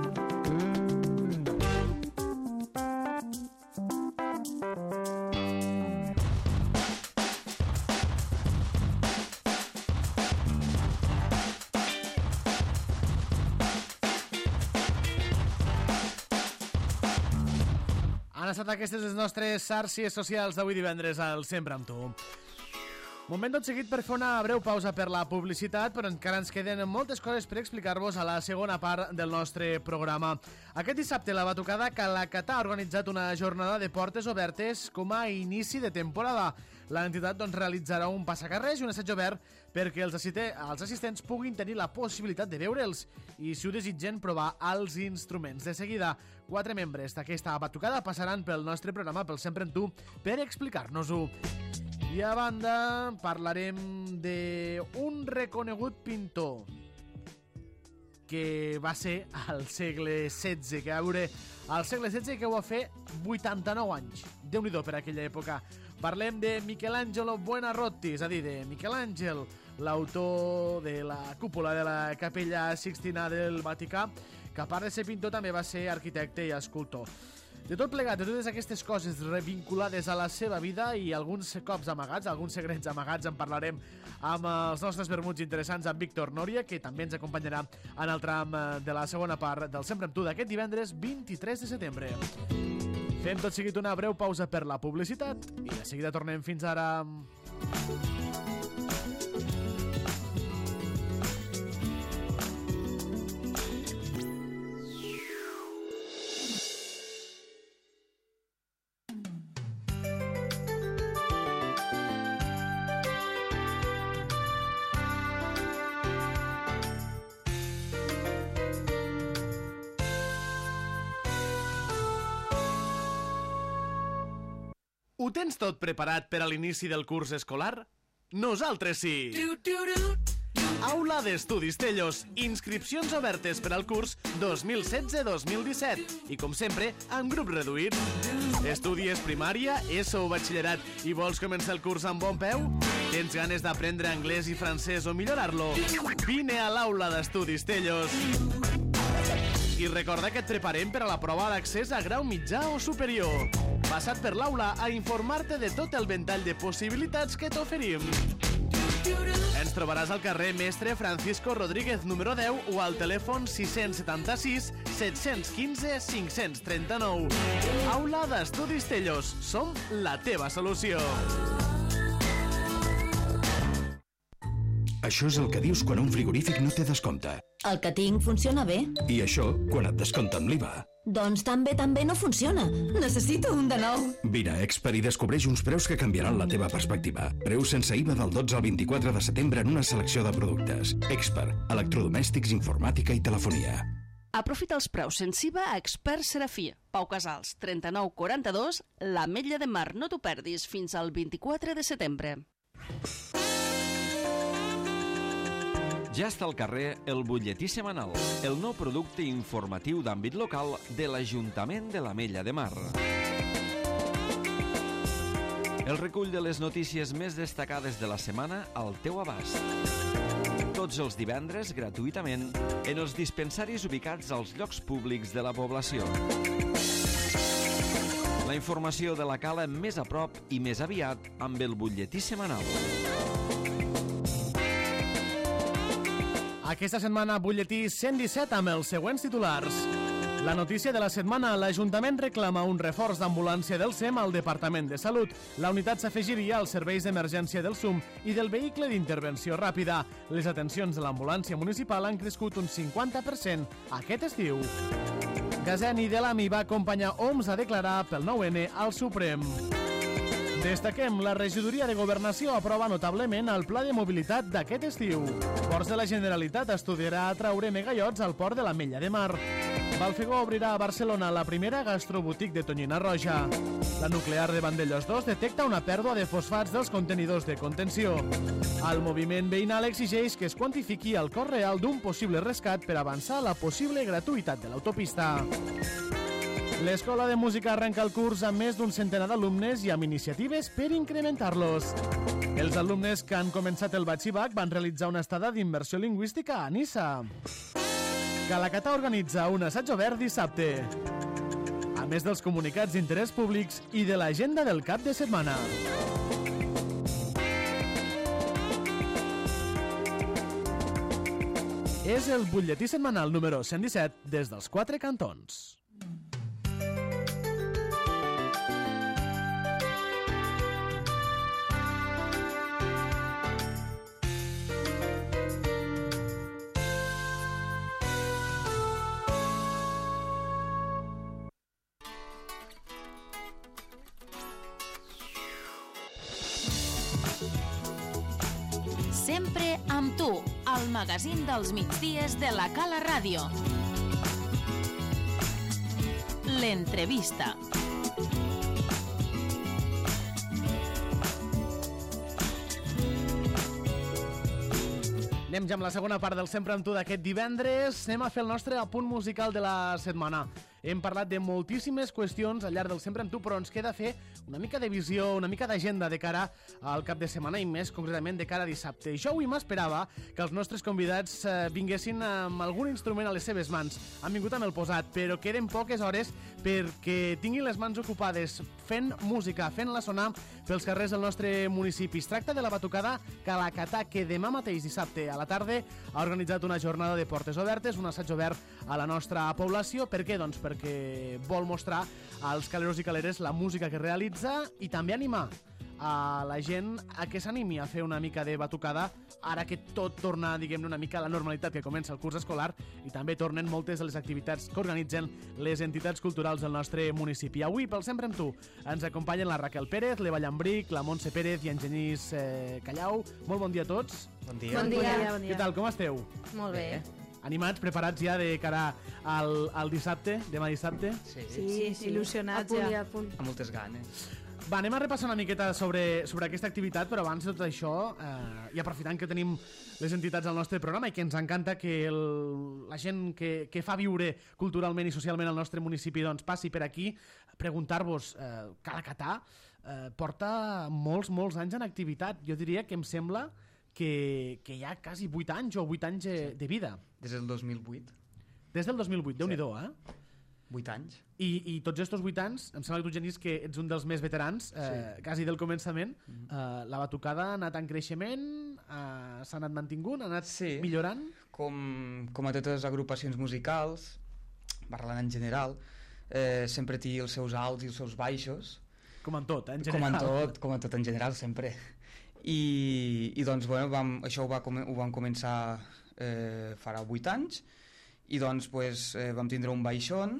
Speaker 2: Han estat aquestes les nostres xarxes socials d'avui divendres al Sempre amb tu. Moment tot seguit per fer una breu pausa per la publicitat, però encara ens queden moltes coses per explicar-vos a la segona part del nostre programa. Aquest dissabte la batucada Calacatà ha organitzat una jornada de portes obertes com a inici de temporada. L'entitat doncs, realitzarà un passacarrers i un assaig obert perquè els, assiste, els assistents puguin tenir la possibilitat de veure'ls i, si ho desitgen, provar els instruments. De seguida, quatre membres d'aquesta batucada passaran pel nostre programa, pel Sempre en Tu, per explicar-nos-ho. I a banda, parlarem d'un reconegut pintor que va ser al segle setze, que va veure al segle setze que ho va fer vuitanta-nou anys. Déu-n'hi-do per aquella època. Parlem de Michelangelo Buonarroti, és a dir, de Miquel Àngel, l'autor de la cúpula de la Capella Sixtina del Vaticà, que a part de ser pintor també va ser arquitecte i escultor. De tot plegat, de totes aquestes coses revinculades a la seva vida i alguns cops amagats, alguns secrets amagats, en parlarem amb els nostres vermuts interessants, amb Víctor Núria, que també ens acompanyarà en el tram de la segona part del Sempre amb Tu d'aquest divendres vint-i-tres de setembre. Fem tot seguit una breu pausa per la publicitat i de seguida tornem. Fins ara. Ho tens tot preparat per a l'inici del curs escolar? Nosaltres sí! Aula d'Estudis Tellos. Inscripcions obertes per al curs dos mil setze dos mil disset. I, com sempre, amb grup reduït. Estudies primària, E S O o batxillerat i vols començar el curs amb bon peu? Tens ganes d'aprendre anglès i francès o millorar-lo? Vine a l'Aula d'Estudis Tellos. I recorda que et preparem per a la prova d'accés a grau mitjà o superior. Passa't per l'aula a informar-te de tot el ventall de possibilitats que t'oferim. Ens trobaràs al carrer Mestre Francisco Rodríguez número deu o al telèfon sis setanta-sis set un cinc cinc tres nou. Aula d'Estudis Tellos. Som la teva solució.
Speaker 8: Això és el que dius quan un frigorífic no té descompte.
Speaker 9: El que tinc funciona bé.
Speaker 8: I això quan et descompten l'I V A.
Speaker 9: Doncs tan bé, tan bé no funciona. Necessito un de nou.
Speaker 8: Vine a Expert i descobreix uns preus que canviaran la teva perspectiva. Preus sense I V A del dotze al vint-i-quatre de setembre en una selecció de productes. Expert, electrodomèstics, informàtica i telefonia.
Speaker 3: Aprofita els preus sense I V A a Expert Serafí. Pau Casals, trenta-nou quaranta-dos, l'Ametlla de Mar. No t'ho perdis fins al vint-i-quatre de setembre.
Speaker 10: Ja està al carrer el butlletí setmanal, el nou producte informatiu d'àmbit local de l'Ajuntament de l'Ametlla de Mar. El recull de les notícies més destacades de la setmana al teu abast. Tots els divendres, gratuïtament, en els dispensaris ubicats als llocs públics de la població. La informació de la cala més a prop i més aviat amb el butlletí setmanal.
Speaker 2: Aquesta setmana, butlletí cent disset amb els següents titulars. La notícia de la setmana: l'Ajuntament reclama un reforç d'ambulància del S E M al Departament de Salut. La unitat s'afegiria als serveis d'emergència del S U M i del vehicle d'intervenció ràpida. Les atencions de l'ambulància municipal han crescut un cinquanta per cent aquest estiu. Gazeni de l'Ami va acompanyar O M S a declarar pel nou ene al Suprem. Destaquem, la regidoria de Governació aprova notablement el pla de mobilitat d'aquest estiu. Ports de la Generalitat estudiarà atraure megaiots al port de l'Ametlla de Mar. Valfegó obrirà a Barcelona la primera gastrobotic de tonyina roja. La nuclear de Vandellòs dos detecta una pèrdua de fosfats dels contenidors de contenció. El moviment veïnal exigeix que es quantifiqui el cost real d'un possible rescat per avançar la possible gratuïtat de l'autopista. L'Escola de Música arrenca el curs amb més d'un centenar d'alumnes i amb iniciatives per incrementar-los. Els alumnes que han començat el batxibac van realitzar una estada d'immersió lingüística a Niça. Calacatà organitza un assaig obert dissabte, a més dels comunicats d'interès públics i de l'agenda del cap de setmana. És el butlletí setmanal número cent disset des dels quatre cantons.
Speaker 1: Sempre amb tu, al magazín dels migdies de la Cala Ràdio. L'entrevista.
Speaker 2: Anem ja amb la segona part del Sempre amb tu d'aquest divendres. Anem a fer el nostre apunt musical de la setmana. Hem parlat de moltíssimes qüestions al llarg del Sempre amb tu, però ens queda fer una mica de visió, una mica d'agenda de cara al cap de setmana i més concretament de cara a dissabte. Jo avui m'esperava que els nostres convidats eh, vinguessin amb algun instrument a les seves mans. Han vingut amb el posat, però queden poques hores perquè tinguin les mans ocupades fent música, fent-la sonar pels carrers del nostre municipi. Es tracta de la batucada Calacatà, que demà mateix dissabte a la tarda ha organitzat una jornada de portes obertes, un assaig obert a la nostra població. Per què? Doncs perquè vol mostrar als caleros i caleres la música que realitza i també animar a la gent a que s'animi a fer una mica de batucada ara que tot torna, diguem-ne, una mica a la normalitat, que comença el curs escolar i també tornen moltes de les activitats que organitzen les entitats culturals del nostre municipi. Avui, pel Sempre amb tu, ens acompanyen la Raquel Pérez, l'Eva Llambric, la Montse Pérez i en Genís eh, Callau. Molt bon dia a tots.
Speaker 11: Bon dia.
Speaker 3: Bon dia. Bon dia.
Speaker 2: Què tal, com esteu?
Speaker 3: Molt bé.
Speaker 11: Bé.
Speaker 2: Animats, preparats ja de cara al, al dissabte, demà dissabte?
Speaker 11: Sí,
Speaker 12: Sí, sí, il·lusionats ja.
Speaker 11: amb moltes ganes.
Speaker 2: Va, anem a repassar una miqueta sobre, sobre aquesta activitat, però abans de tot això, eh, i aprofitant que tenim les entitats al nostre programa i que ens encanta que el, la gent que, que fa viure culturalment i socialment el nostre municipi doncs, passi per aquí, preguntar-vos, eh, Calacatà eh, porta molts, molts anys en activitat. Jo diria que em sembla que, que hi ha quasi vuit anys o vuit anys de, de vida.
Speaker 11: Des del dos mil vuit.
Speaker 2: Des del dos mil vuit, Déu-n'hi-do, eh?
Speaker 11: vuit anys.
Speaker 2: I, i tots estos vuit anys, em sembla que tu, Genís, que ets un dels més veterans, eh, sí. quasi del començament. Mm-hmm. eh, la batucada ha anat en creixement, eh, s'ha anat mantingut, ha anat
Speaker 11: sí.
Speaker 2: millorant?
Speaker 11: Com, com a totes les agrupacions musicals, parlant en general, eh, sempre té els seus alts i els seus baixos.
Speaker 2: Com en tot, eh, en general.
Speaker 11: Com en tot, com en tot en general, sempre. I, i doncs, bueno, vam, això ho, va, ho vam començar eh, farà vuit anys, i doncs pues, eh, vam tindre un baixón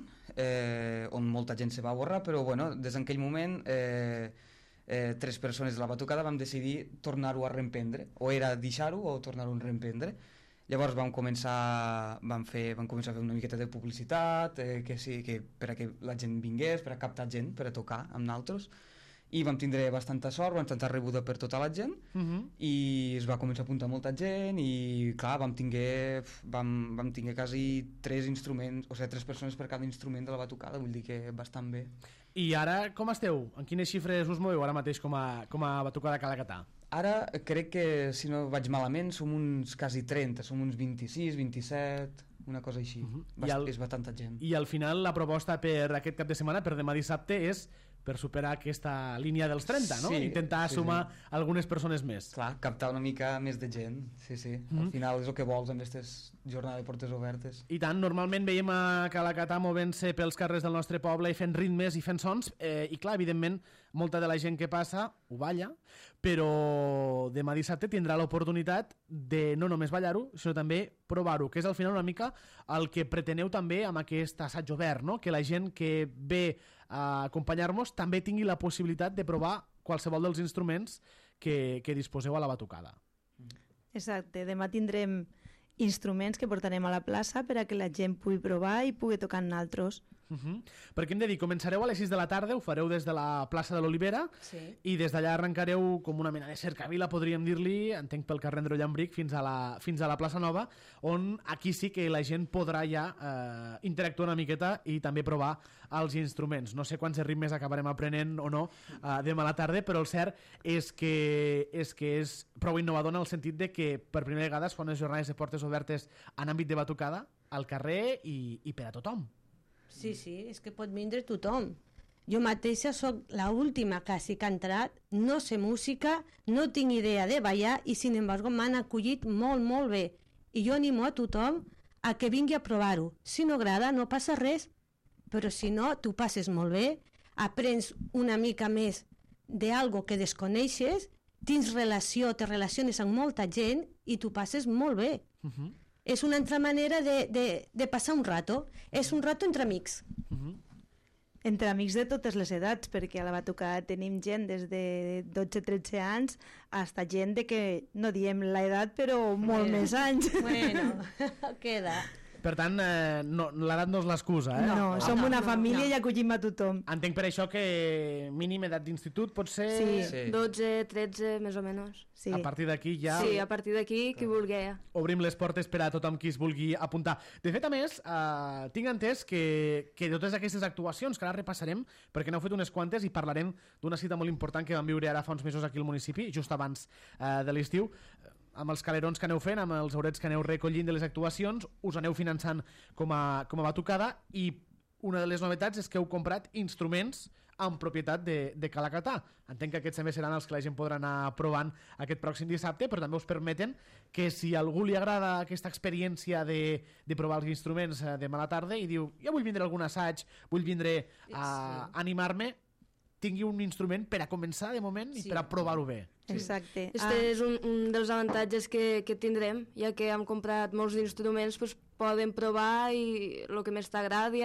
Speaker 11: eh, on molta gent se va borrar, però bueno, des d'aquell moment eh, eh, tres persones de la batucada vam decidir tornar-ho a reemprendre, o era deixar-ho o tornar-ho a reemprendre. Llavors vam començar, vam, fer, vam començar a fer una miqueta de publicitat, eh, que sí, que per a que la gent vingués, per a captar gent, per a tocar amb naltros, i vam tindre bastanta sort, vam estar rebuda per tota la gent, uh-huh. i es va començar a apuntar molta gent, i clar, vam tinguer, vam, vam tinguer quasi tres instruments, o sigui, tres persones per cada instrument de la batucada, vull dir que bastant bé.
Speaker 2: I ara com esteu? En quines xifres us moveu ara mateix com a, com a batucada Calacatà?
Speaker 11: Ara crec que, si no vaig malament, som uns quasi trenta, som uns vint-i-sis, vint-i-set, una cosa així. Uh-huh. Bast el, és bastanta gent.
Speaker 2: I al final la proposta per aquest cap de setmana, per demà dissabte, és per superar aquesta línia dels trenta, no?
Speaker 11: Sí,
Speaker 2: intentar
Speaker 11: sí,
Speaker 2: sumar
Speaker 11: sí.
Speaker 2: algunes persones més.
Speaker 11: Clar, captar una mica més de gent, sí, sí. Mm-hmm. Al final és el que vols en aquestes jornades de portes obertes.
Speaker 2: I tant, normalment veiem a Calacatà movent-se pels carrers del nostre poble i fent ritmes i fent sons, eh, i clar, evidentment, molta de la gent que passa ho balla, però demà dissabte tindrà l'oportunitat de no només ballar-ho, sinó també provar-ho, que és al final una mica el que preteneu també amb aquest assaig obert, no? Que la gent que ve a acompanyar-nos també tingui la possibilitat de provar qualsevol dels instruments que, que disposeu a la batucada.
Speaker 12: Exacte, demà tindrem instruments que portarem a la plaça per a que la gent pugui provar i pugui tocar amb naltros.
Speaker 2: Uh-huh. Perquè hem de dir, començareu a les sis de la tarda, ho fareu des de la plaça de l'Olivera, sí. I des d'allà arrencareu com una mena de cercavila, podríem dir-li, entenc pel carrer Andreu Llambric, fins a, la, fins a la plaça Nova, on aquí sí que la gent podrà ja eh, interactuar una miqueta i també provar els instruments. No sé quants ritmes acabarem aprenent o no eh, demà a la tarda, però el cert és que, és que és prou innovador en el sentit de que per primera vegada es fan unes jornades de portes obertes en àmbit de batucada al carrer i, i per a tothom.
Speaker 13: Sí, sí, és que pot vindre tothom. Jo mateixa sóc l'última quasi que ha entrat, no sé música, no tinc idea de ballar i, sin embargo, m'han acollit molt, molt bé. I jo animo a tothom a que vingui a provar-ho. Si no agrada, no passa res, però si no, tu passes molt bé, aprens una mica més d'algo que desconeixes, tens relació, te relaciones amb molta gent i tu passes molt bé. Uh-huh. És una altra manera de, de, de passar un rato. És un rato entre amics.
Speaker 2: Uh-huh.
Speaker 12: entre amics de totes les edats, perquè a la Batucada tenim gent des de dotze tretze anys hasta gent de que no diem l'edat, però molt
Speaker 13: Bueno.
Speaker 12: més anys.
Speaker 13: Bueno, queda.
Speaker 2: Per tant, eh, no, l'edat no és l'excusa, eh?
Speaker 12: No, no, som una família
Speaker 3: no.
Speaker 12: i acollim a tothom.
Speaker 2: Entenc per això que mínim edat d'institut pot ser...
Speaker 12: Sí.
Speaker 11: Sí.
Speaker 3: dotze, tretze, més o menys.
Speaker 12: Sí.
Speaker 2: A partir d'aquí ja...
Speaker 3: Sí, a partir d'aquí, qui vulgui.
Speaker 2: obrim les portes per a tothom qui es vulgui apuntar. De fet, a més, eh, tinc entès que, que de totes aquestes actuacions, que ara repassarem, perquè n'heu fet unes quantes i parlarem d'una cita molt important que vam viure ara fa uns mesos aquí al municipi, just abans eh, de l'estiu, amb els calerons que aneu fent, amb els aurets que aneu recollint de les actuacions, us aneu finançant com a, com a batucada, i una de les novetats és que heu comprat instruments en propietat de, de Calacatà. Entenc que aquests també seran els que la gent podrà anar provant aquest pròxim dissabte, però també us permeten que si a algú li agrada aquesta experiència de, de provar els instruments eh, demà a la tarda i diu, jo vull vindre a algun assaig, vull vindre a
Speaker 3: Sí.
Speaker 2: animar-me, tingui un instrument per a començar de moment i
Speaker 3: Sí.
Speaker 2: per a provar-ho bé.
Speaker 12: Exacte.
Speaker 3: Este
Speaker 12: Ah,
Speaker 3: és un, un dels avantatges que, que tindrem, ja que hem comprat molts instruments, pues, poden provar i el que més t'agradi,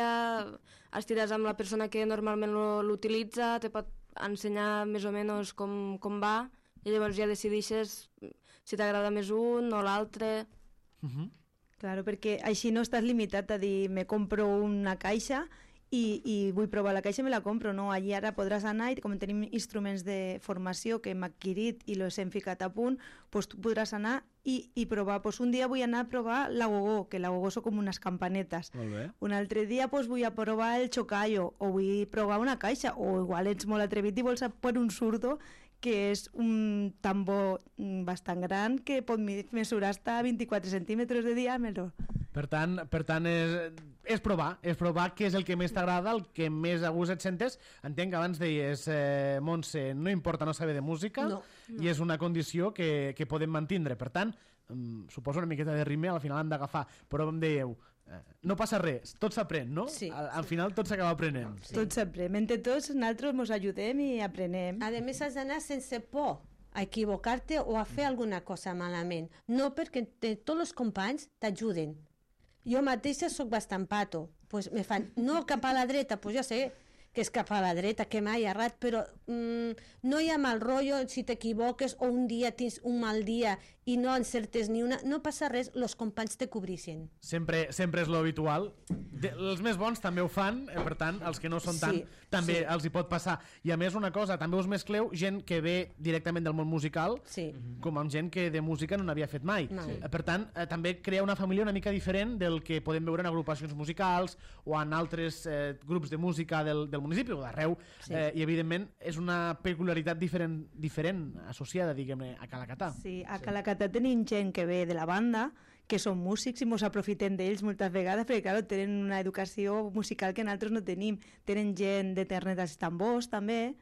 Speaker 3: estiràs amb la persona que normalment lo- l'utilitza, te pot ensenyar més o menys com, com va, i llavors ja decidixes si t'agrada més un o l'altre.
Speaker 2: Uh -huh.
Speaker 12: Claro, perquè així no estàs limitat a dir me compro una caixa i, i vull provar la caixa i me la compro, no? Allí ara podràs anar i com tenim instruments de formació que hem adquirit i els hem ficat a punt, doncs tu podràs anar i, i provar. Pues un dia vull anar a provar la gogó, que la gogó són com unes campanetes.
Speaker 2: Molt bé.
Speaker 12: Un altre dia pues, vull a provar el chocayo o vull provar una caixa, o igual ets molt atrevit i vols a per un surdo que és un tambor mm, bastant gran que pot mi- mesurar hasta vint-i-quatre centímetres de diàmetre.
Speaker 2: Per tant, per tant és, és provar, és provar què és el que més t'agrada, el que més a gust et sentes. Entenc que abans deies, eh, Montse, no importa no saber de música,
Speaker 13: No,
Speaker 2: i és una condició que, que podem mantindre. Per tant, mm, suposo una miqueta de rime al final hem d'agafar, però em dèieu, eh, no passa res, tot s'aprèn, no?
Speaker 13: Sí,
Speaker 2: al, al final tot s'acaba aprenent.
Speaker 12: Sí. Tots s'aprèn. Entre tots nosaltres ens ajudem i aprenem.
Speaker 13: A més, has d'anar sense por a equivocar-te o a fer alguna cosa malament. No perquè te, tots els companys t'ajuden. Jo mateixa sóc bastant pato. Pues me fan, no cap a la dreta, pues jo sé que és cap a la dreta, que mai errat, però mm, no hi ha mal rotllo si t'equivoques o un dia tens un mal dia i no encertes ni una, no passa res, els companys te cobrixen.
Speaker 2: Sempre, sempre és lo habitual. De, els més bons també ho fan, eh, per tant, els que no són
Speaker 13: Sí,
Speaker 2: tant, també
Speaker 13: sí.
Speaker 2: els hi pot passar. I a més, una cosa, també us mescleu gent que ve directament del món musical,
Speaker 13: Sí.
Speaker 2: com amb gent que de música no n'havia fet mai.
Speaker 13: Mai.
Speaker 2: Eh, Per tant, eh, també crea una família una mica diferent del que podem veure en agrupacions musicals o en altres eh, grups de música del, del municipi o d'arreu.
Speaker 12: Sí.
Speaker 2: Eh, I, evidentment, és una peculiaritat diferent, diferent associada, diguem-ne, a Calacatà.
Speaker 12: Sí, a Calacatà tenim gent que ve de la banda, que són músics i ens aprofitem d'ells moltes vegades perquè, clar, tenen una educació musical que nosaltres no tenim. Tenen gent de ternetes i tambors, també,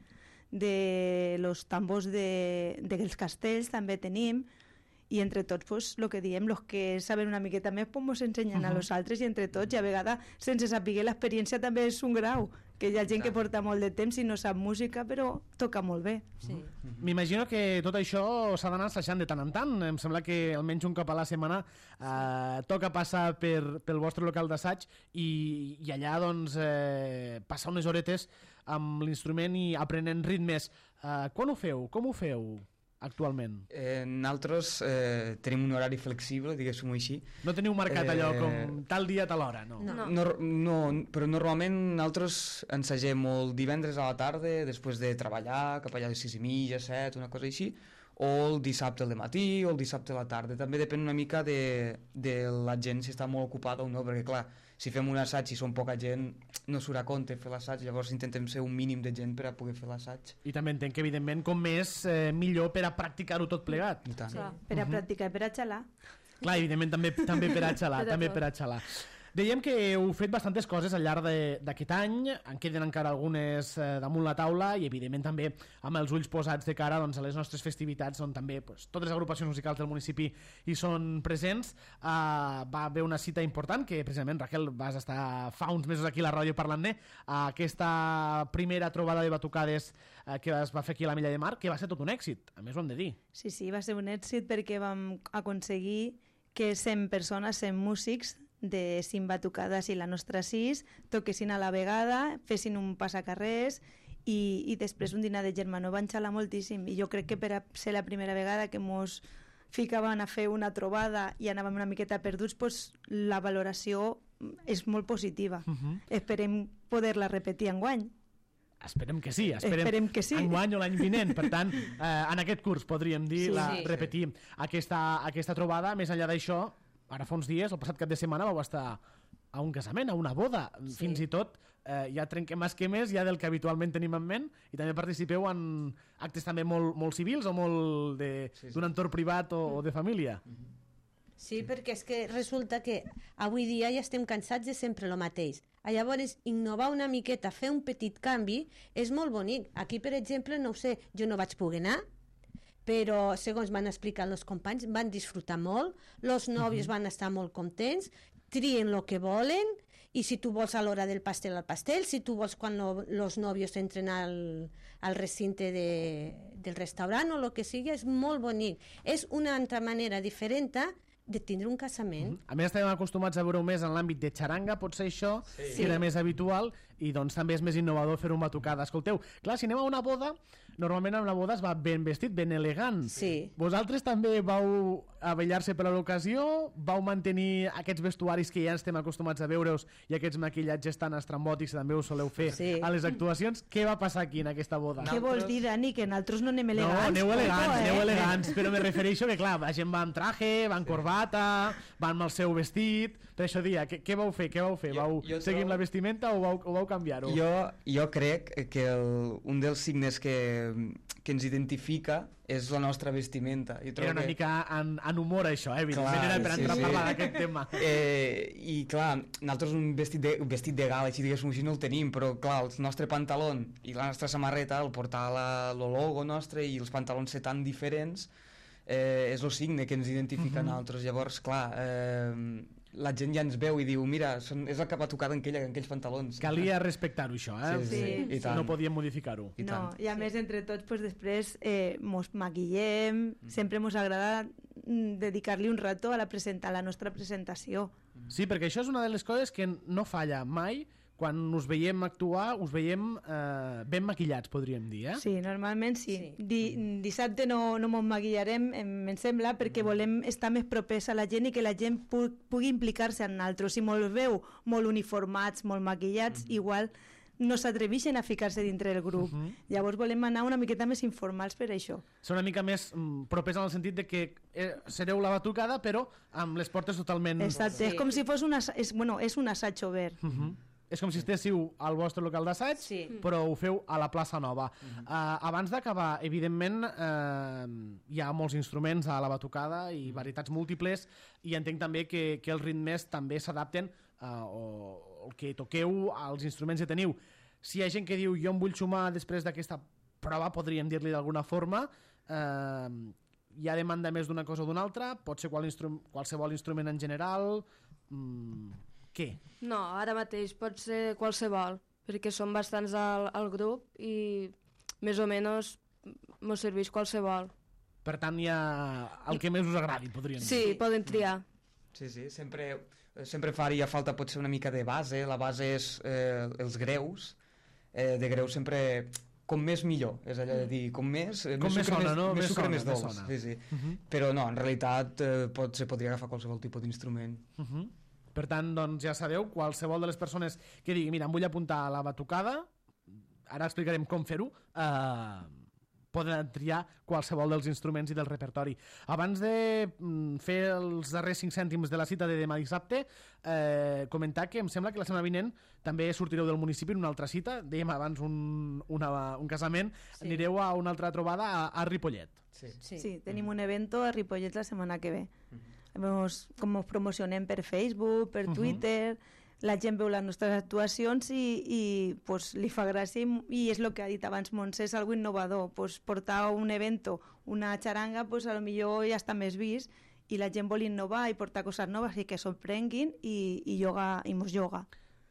Speaker 12: de los tambors de, dels castells també tenim, i entre tots, pues, lo que diem, los que saben una miqueta més, pues, mos ensenyen uh -huh. a los altres, i entre tots, i a vegades, sense saber l'experiència també és un grau, que hi ha gent que porta molt de temps i no sap música, però toca molt bé.
Speaker 13: Sí.
Speaker 2: M'imagino que tot això s'ha d'anar assajant de tant en tant. Em sembla que almenys un cop a la setmana eh, toca passar per, pel vostre local d'assaig i, i allà doncs, eh, passar unes horetes amb l'instrument i aprenent ritmes. Eh, quan ho feu? Com ho feu actualment?
Speaker 11: Eh, nosaltres eh, tenim un horari flexible, diguéssim-ho així.
Speaker 2: No teniu marcat allò
Speaker 11: Eh,
Speaker 2: com tal dia, tal hora, no?
Speaker 11: No. No, no, però normalment nosaltres ensagem el divendres a la tarda, després de treballar, cap allà de sis i mitja, set, una cosa així, o el dissabte al matí o el dissabte a la tarda. També depèn una mica de, de la gent si està molt ocupada o no, perquè clar, si fem un assaig i som poca gent, no surt a compte fer l'assaig, llavors intentem ser un mínim de gent per a poder fer l'assaig.
Speaker 2: I també entenc que, evidentment, com més, eh, millor per a practicar-ho tot plegat.
Speaker 11: I tant.
Speaker 12: Sí, per a practicar i per a xalar.
Speaker 2: Clar, evidentment, també, també per a xalar,
Speaker 12: Per a
Speaker 2: també
Speaker 12: tot.
Speaker 2: per a xalar. Dèiem que heu fet bastantes coses al llarg de- d'aquest any, en queden encara algunes eh, damunt la taula i, evidentment, també amb els ulls posats de cara doncs, a les nostres festivitats, on també pues, totes les agrupacions musicals del municipi hi són presents. Uh, va haver una cita important, que precisament, Raquel, vas estar fa uns mesos aquí a la ràdio parlant-ne, uh, aquesta primera trobada de batucades uh, que es va fer aquí a la Milla de Mar, que va ser tot un èxit, a més ho hem de dir.
Speaker 12: Sí, sí, va ser un èxit perquè vam aconseguir que cent persones, cent músics de cinc batucades i la nostra sis, toquessin a la vegada, fessin un passacarrers i, i després un dinar de germanor. Van xalar moltíssim i jo crec que per a ser la primera vegada que mos ficaven a fer una trobada i anàvem una miqueta perduts, pues, la valoració és molt positiva. Uh-huh. Esperem poder-la repetir enguany.
Speaker 2: Esperem que sí, esperem,
Speaker 12: esperem que sí.
Speaker 2: Enguany o l'any vinent. Per tant, eh, en aquest curs podríem dir, sí, la, sí. repetir aquesta, aquesta trobada. Més enllà d'això, ara fa uns dies, el passat cap de setmana, vau estar a un casament, a una boda. Sí. Fins i tot eh, ja trenquem esquemes ja del que habitualment tenim en ment i també participeu en actes també molt, molt civils o molt de, sí, sí. d'un entorn privat o, o de família. Mm-hmm.
Speaker 13: Sí, perquè és que resulta que avui dia ja estem cansats de sempre el mateix. Llavors, innovar una miqueta, fer un petit canvi, és molt bonic. Aquí, per exemple, no ho sé, jo no vaig poder anar, però segons van explicar els companys, van disfrutar molt, els nòvios uh-huh. van estar molt contents, trien el que volen, i si tu vols a l'hora del pastel al pastel, si tu vols quan els nòvios entren al, al recinte de, del restaurant o el que sigui, és molt bonic. És una altra manera diferent de tindre un casament.
Speaker 2: A més, estem acostumats a veure-ho més en l'àmbit de xaranga, potser això, sí. que era més habitual, i doncs també és més innovador fer una batucada. Escolteu, clar, si anem a una boda, normalment en una boda es va ben vestit, ben elegant.
Speaker 13: Sí.
Speaker 2: Vosaltres també vau avellar-se per a l'ocasió? Vau mantenir aquests vestuaris que ja estem acostumats a veure-us i aquests maquillatges tan estrambòtics que també us soleu fer sí. a les actuacions? Què va passar aquí en aquesta boda?
Speaker 12: Què vols dir, Dani? Que nosaltres no anem elegants?
Speaker 2: No, aneu elegants,
Speaker 12: poco, eh?
Speaker 2: aneu elegants, però me refereixo que, clar, la gent va amb traje, va amb corbata, va amb el seu vestit. Per això dia, què, què vau fer? Què vau fer? Jo, vau jo seguir amb la vestimenta o vau, o vau canviar-ho?
Speaker 11: Jo, jo crec que el, un dels signes que, que ens identifica és la nostra vestimenta. Jo
Speaker 2: era una
Speaker 11: que...
Speaker 2: mica en, en humor, això, eh? Evidentment clar, era per entrar sí, a parlar sí. d'aquest tema.
Speaker 11: Eh, I, clar, nosaltres un vestit de, un vestit de gala, així diguéssim així, no el tenim, però, clar, el nostre pantaló i la nostra samarreta, el portar la, el logo nostre i els pantalons ser tan diferents, eh, és el signe que ens identifica uh-huh. a nosaltres. Llavors, clar... Eh, la gent ja ens veu i diu, mira, són, és el que va tocar en aquells pantalons.
Speaker 2: Calia respectar-ho, això, eh?
Speaker 11: Sí, sí, sí.
Speaker 2: sí. No podíem modificar-ho.
Speaker 12: I, no, i a sí. més, entre tots, pues, després eh, mos maquillem, mm. sempre mos agrada dedicar-li un rato a la, presenta, a la nostra presentació.
Speaker 2: Sí, perquè això és una de les coses que no falla mai. Quan us veiem actuar, us veiem eh, ben maquillats, podríem dir, eh?
Speaker 12: Sí, normalment sí. sí. Di, dissabte no, no m'ho maquillarem, em, em sembla, perquè volem estar més propers a la gent i que la gent pu pugui implicar-se en altres. Si molt veu molt uniformats, molt maquillats, mm-hmm. igual no s'atreveixen a ficar-se dintre del grup. Mm-hmm. Llavors volem anar una miqueta més informals per això.
Speaker 2: Són una mica més mm, propers en el sentit de que eh, sereu la batucada, però amb les portes totalment...
Speaker 12: Exacte, sí. És com si fos un, és, bueno, és un assaig obert.
Speaker 2: Mm-hmm. És com si estéssiu al vostre local d'assaig, sí. però ho feu a la plaça Nova. Uh-huh. uh, abans d'acabar, evidentment, uh, hi ha molts instruments a la batucada i varietats múltiples, i entenc també que, que els ritmes també s'adapten uh, o, o que toqueu als instruments que teniu. Si hi ha gent que diu, jo em vull sumar després d'aquesta prova, podríem dir-li d'alguna forma, uh, hi ha demanda més d'una cosa o d'una altra, pot ser qual instru qualsevol instrument en general... Mm, què?
Speaker 14: No, ara mateix pot ser qualsevol, perquè som bastants al, al grup i més o menys mos serveix qualsevol.
Speaker 2: Per tant, hi ha el que més us agradi, podríem dir.
Speaker 14: Sí, poden triar.
Speaker 11: Sí, sí, sempre, sempre faria falta potser una mica de base, la base és eh, els greus, eh, de greus sempre... com més millor, és allò de dir, com més...
Speaker 2: Com més, més sona,
Speaker 11: més,
Speaker 2: no?
Speaker 11: Més,
Speaker 2: més
Speaker 11: sucre,
Speaker 2: sona,
Speaker 11: més dolç. Sí, sí. Uh -huh. Però no, en realitat eh, pot, se podria agafar qualsevol tipus d'instrument.
Speaker 2: Uh -huh. Per tant, doncs ja sabeu, qualsevol de les persones que digui, mira, em vull apuntar a la batucada, ara explicarem com fer-ho, eh, poden triar qualsevol dels instruments i del repertori. Abans de mm, fer els darrers cinc cèntims de la cita de demà dissabte, eh, comentar que em sembla que la setmana vinent també sortireu del municipi en una altra cita, dèiem abans un, una, un casament, sí. Anireu a una altra trobada a, a Ripollet.
Speaker 12: Sí. Sí. Sí, tenim un evento a Ripollet la setmana que ve. Uh -huh. Vemos com ens promocionem per Facebook, per Twitter, uh-huh. la gent veu les nostres actuacions i, i pues, li fa gràcia i, i és el que ha dit abans Montse, és algo innovador, pues, portar un evento, una xaranga, pues, a lo millor ja està més vist i la gent vol innovar i portar coses noves i que sorprenguin i, i, yoga, i mos yoga.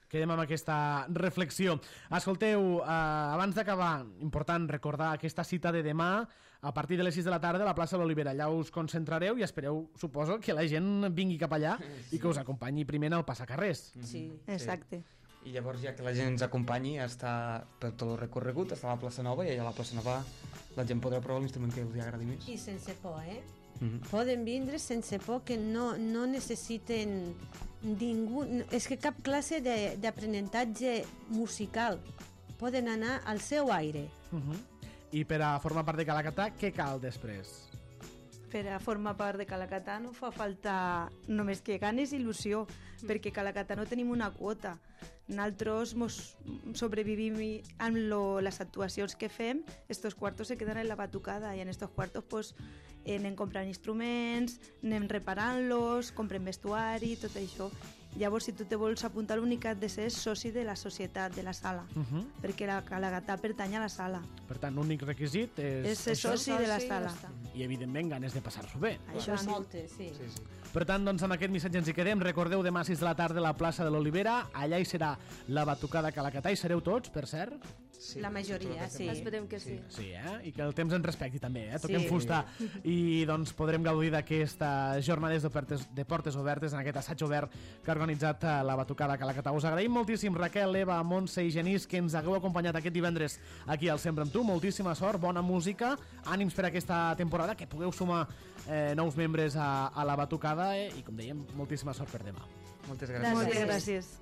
Speaker 2: Quedem amb aquesta reflexió. Escolteu, eh, abans d'acabar, important recordar aquesta cita de demà a partir de les sis de la tarda a la plaça de l'Olivera. Allà us concentrareu i espereu, suposo, que la gent vingui cap allà sí. i que us acompanyi primer en el passacarrers.
Speaker 12: Sí, exacte.
Speaker 11: I llavors, ja que la gent ens acompanyi, està per tot el recorregut, està a la plaça Nova, i allà a la plaça Nova la gent podrà provar l'instrument que els agradi més.
Speaker 13: I sense por, eh?
Speaker 11: Mm-hmm.
Speaker 13: Poden vindre sense por, que no, no necessiten ningú... És que cap classe d'aprenentatge musical. Poden anar al seu aire.
Speaker 2: Uh-huh. I per a formar part de Calacatà, què cal després?
Speaker 12: Per a formar part de Calacatà no fa falta només que ganes i il·lusió, mm. perquè a Calacatà no tenim una quota. Nosaltres mos sobrevivim amb lo, les actuacions que fem, estos cuartos se quedan en la batucada i en estos cuartos pues, eh, anem comprant instruments, anem reparant-los, comprem vestuari, tot això. Llavors, si tu te vols apuntar, l'únic que has de ser soci de la societat, de la sala, uh-huh. perquè la Calacatà pertany a la sala.
Speaker 2: Per tant, l'únic requisit és...
Speaker 12: És ser soci de la sala.
Speaker 2: I, evidentment, ganes de passar-s'ho bé.
Speaker 13: Això sí. Moltes, sí. sí, sí.
Speaker 2: Per tant, doncs, amb aquest missatge ens hi quedem. Recordeu, demà a sis de la tarda a la plaça de l'Olivera. Allà hi serà la batucada Calacatà. Hi sereu tots, per cert?
Speaker 13: Sí. La majoria, sí.
Speaker 14: Esperem que sí.
Speaker 2: Sí, eh? I que el temps ens respecti també, eh? Toquem
Speaker 13: sí.
Speaker 2: fusta. I doncs podrem gaudir d'aquestes jornades de portes, de portes obertes en aquest assaig obert que ha organitzat la batucada Calacatà. Us agraïm moltíssim, Raquel, Eva, Montse i Genís, que ens hagueu acompanyat aquest divendres aquí al Sempre amb tu. Moltíssima sort, bona música, ànims per aquesta temporada, que pugueu sumar eh, nous membres a, a la batucada eh? I, com dèiem, moltíssima sort per demà.
Speaker 11: Moltes gràcies.
Speaker 12: Moltes gràcies.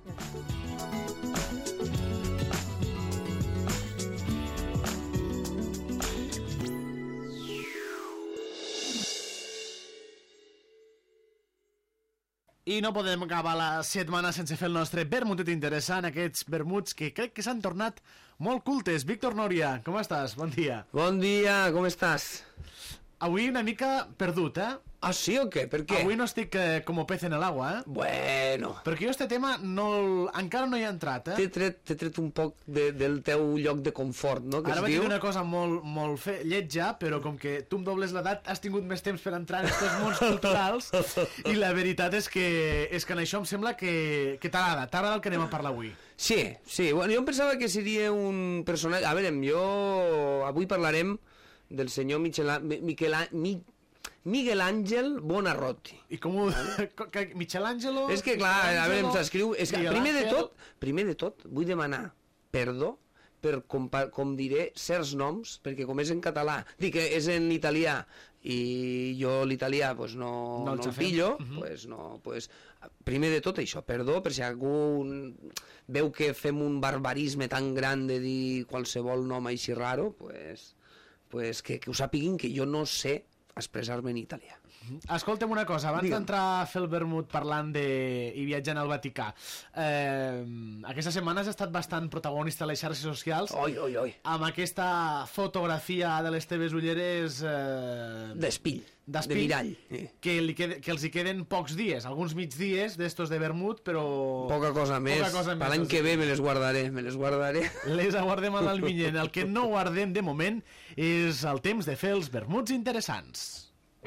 Speaker 2: I no podem acabar la setmana sense fer el nostre vermutet interessant, aquests vermuts que crec que s'han tornat molt cultes. Víctor Núria, com estàs? Bon dia.
Speaker 15: Bon dia, com estàs?
Speaker 2: Avui una mica perdut, eh?
Speaker 15: Ah, sí o què? Per què?
Speaker 2: Avui no estic eh, com pez en el agua, eh?
Speaker 15: Bueno.
Speaker 2: Perquè jo este tema no el... encara no hi ha entrat, eh?
Speaker 15: T'he tret, t'he tret un poc de, del teu lloc de confort, no? Que
Speaker 2: Ara
Speaker 15: es
Speaker 2: vaig
Speaker 15: diu?
Speaker 2: dir una cosa molt, molt fe... lletja, però com que tu em dobles l'edat has tingut més temps per entrar en aquests mons culturals i la veritat és que, és que en això em sembla que, que t'agrada, t'agrada el que anem a parlar avui.
Speaker 15: Sí, sí. Bueno, jo em pensava que seria un personatge... A veure, jo... Avui parlarem del senyor Michel... Miquel... Mi... Miguel Ángel Buonarroti.
Speaker 2: I com ho... Michelangelo...
Speaker 15: És que clar, a veure, s'escriu... És que primer de tot, primer de tot, vull demanar perdó per, com, com diré, certs noms, perquè com és en català, dic que és en italià, i jo l'italià pues, no, no, no el pillo, uh -huh. pues, no, pues, primer de tot això, perdó, per si algú veu que fem un barbarisme tan gran de dir qualsevol nom així raro, pues, pues que, que ho sàpiguin que jo no sé expressar-me en italià.
Speaker 2: Escolta'm una cosa, abans d'entrar a fer el vermut parlant de... i viatjant al Vaticà, eh, aquesta setmana has estat bastant protagonista a les xarxes socials
Speaker 15: oi, oi, oi.
Speaker 2: amb aquesta fotografia de les teves ulleres eh,
Speaker 15: d'espill, de mirall eh.
Speaker 2: que, li quede, que els hi queden pocs dies, alguns migdies d'estos de vermut, però...
Speaker 15: Poca cosa més, per l'any que ve me les guardaré, me les guardaré.
Speaker 2: Les aguardem a l'Albinyent. El que no guardem de moment és el temps de fer els vermuts interessants.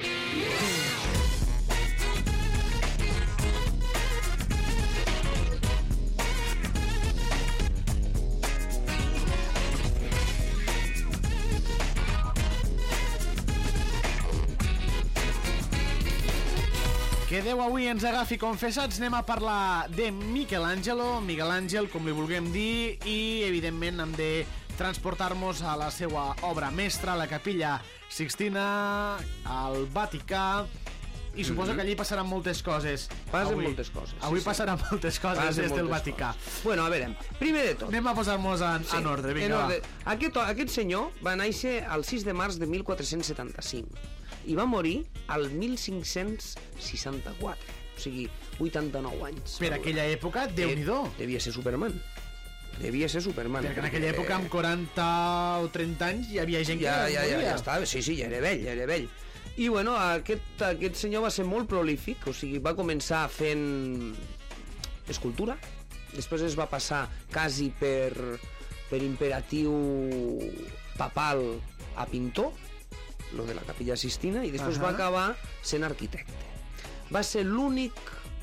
Speaker 2: Que Déu avui ens agafi confessats, anem a parlar de Michelangelo, Miguel Àngel, com li vulguem dir, i evidentment hem de transportar-nos a la seva obra mestra, la Capella Sixtina, al Vaticà, i suposo que allí passaran moltes coses.
Speaker 15: Passen moltes coses.
Speaker 2: Avui sí, passaran sí. moltes coses Passen des del Vaticà.
Speaker 15: Coses. Bueno, a veure, primer de tot...
Speaker 2: Anem a posar-nos en, sí, en ordre, vinga, en ordre.
Speaker 15: Va. Aquest, aquest senyor va néixer el sis de març de mil quatre-cents setanta-cinc i va morir al mil cinc-cents seixanta-quatre, o sigui, vuitanta-nou anys.
Speaker 2: Per aquella època, Déu-n'hi-do.
Speaker 15: Devia ser Superman. Devia ser Superman.
Speaker 2: Perquè en aquella època, amb quaranta o trenta anys, hi havia gent
Speaker 15: ja,
Speaker 2: que
Speaker 15: ja, ja, ja estava, sí, sí, ja era vell, ja era vell. I bueno, aquest, aquest senyor va ser molt prolífic, o sigui, va començar fent escultura, després es va passar quasi per, per imperatiu papal a pintor, lo de la Capella Sixtina, i després uh -huh. va acabar sent arquitecte. Va ser l'únic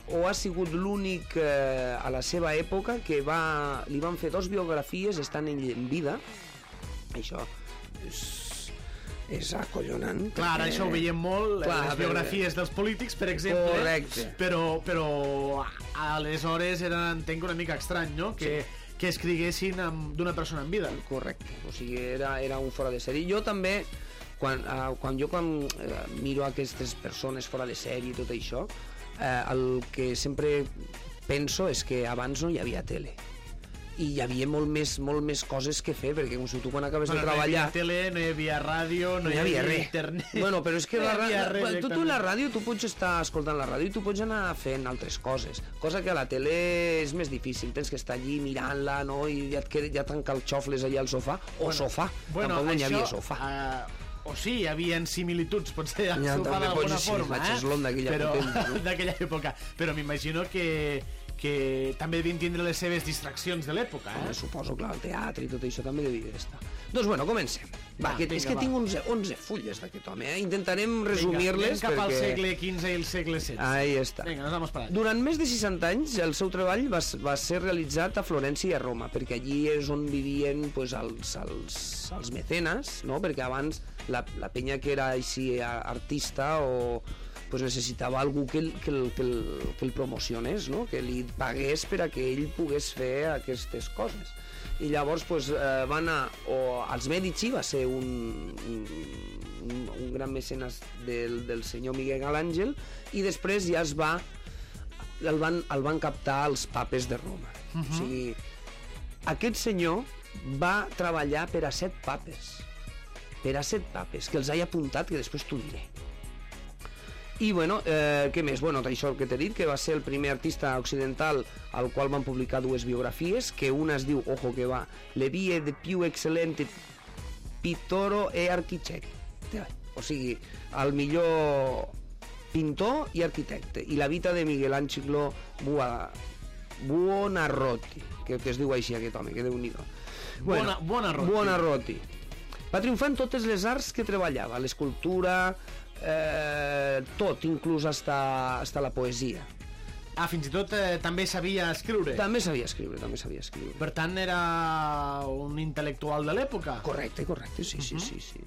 Speaker 15: o ha sigut l'únic eh, a la seva època que va, li van fer dos biografies estant ell en vida. Això és, és acollonant.
Speaker 2: Clar,
Speaker 15: perquè...
Speaker 2: això ho veiem molt,
Speaker 15: Clar,
Speaker 2: les biografies
Speaker 15: perquè...
Speaker 2: dels polítics, per exemple.
Speaker 15: Correcte.
Speaker 2: Però, però aleshores era, entenc, una mica estrany, no? Que, sí. que escriguessin d'una persona en vida.
Speaker 15: Correcte, o sigui, era, era un fora de sèrie. Jo també, quan, uh, quan jo quan uh, miro aquestes persones fora de sèrie i tot això, uh, el que sempre penso és que abans no hi havia tele. I hi havia molt més, molt més coses que fer, perquè com si tu quan acabes
Speaker 2: bueno,
Speaker 15: de treballar...
Speaker 2: No hi havia tele, no hi havia ràdio, no,
Speaker 15: no hi
Speaker 2: havia,
Speaker 15: havia
Speaker 2: internet...
Speaker 15: Bueno, però és que
Speaker 2: no
Speaker 15: la ràdio,
Speaker 2: res,
Speaker 15: tu, tu la ràdio, tu pots estar escoltant la ràdio i tu pots anar fent altres coses, cosa que a la tele és més difícil, tens que estar allí mirant-la, no?, i ja et queda, ja tancar els xofles allà al sofà, o
Speaker 2: bueno,
Speaker 15: sofà,
Speaker 2: bueno,
Speaker 15: tampoc no hi
Speaker 2: això,
Speaker 15: havia sofà.
Speaker 2: Uh, o sí, hi havia similituds, potser, al
Speaker 15: ja,
Speaker 2: sofà d'alguna forma,
Speaker 15: sí,
Speaker 2: eh?
Speaker 15: d'aquella
Speaker 2: Però,
Speaker 15: no?
Speaker 2: d'aquella època, però m'imagino que que també devien tindre les seves distraccions de l'època, eh?
Speaker 15: Home, suposo, clar, el teatre i tot això també devia estar. Doncs bueno, comencem. Va, va que, vinga, és que va. Tinc onze, onze fulles d'aquest home, eh? Intentarem resumir-les
Speaker 2: perquè... cap al
Speaker 15: perquè...
Speaker 2: segle quinze i el segle setze.
Speaker 15: Ahí està.
Speaker 2: Vinga, nos vamos per allà.
Speaker 15: Durant més de seixanta anys, el seu treball va, va ser realitzat a Florència i a Roma, perquè allí és on vivien pues, els, els, els mecenes, no? Perquè abans la, la penya que era així artista o... pues necessitava algú que el, que, el, que, el, que el promocionés, no? Que li pagués per a que ell pogués fer aquestes coses. I llavors pues, eh, va anar, o als Medici va ser un, un, un gran mecenes del, del senyor Miguel Àngel, i després ja es va, el van, el van captar els papes de Roma. Uh-huh. O sigui, aquest senyor va treballar per a set papes, per a set papes, que els he apuntat, que després t'ho diré. I, bueno, eh, què més? Bueno, això que t'he dit, que va ser el primer artista occidental al qual van publicar dues biografies, que una es diu, ojo que va, Le vie de più excellente pittore e architecte. O sigui, el millor pintor i arquitecte. I la vita de Michelangelo Buonarroti, que, que es diu així aquest home, que déu-n'hi-do. Bueno,
Speaker 2: Buonarroti.
Speaker 15: Buonarroti. Va triomfar en totes les arts que treballava, l'escultura... Eh, tot, inclús hasta, hasta la poesia.
Speaker 2: Ah, fins i tot eh, també sabia escriure.
Speaker 15: També sabia escriure, també sabia escriure.
Speaker 2: Per tant, era un intel·lectual de l'època.
Speaker 15: Correcte, correcte, sí, sí, uh-huh. sí, sí.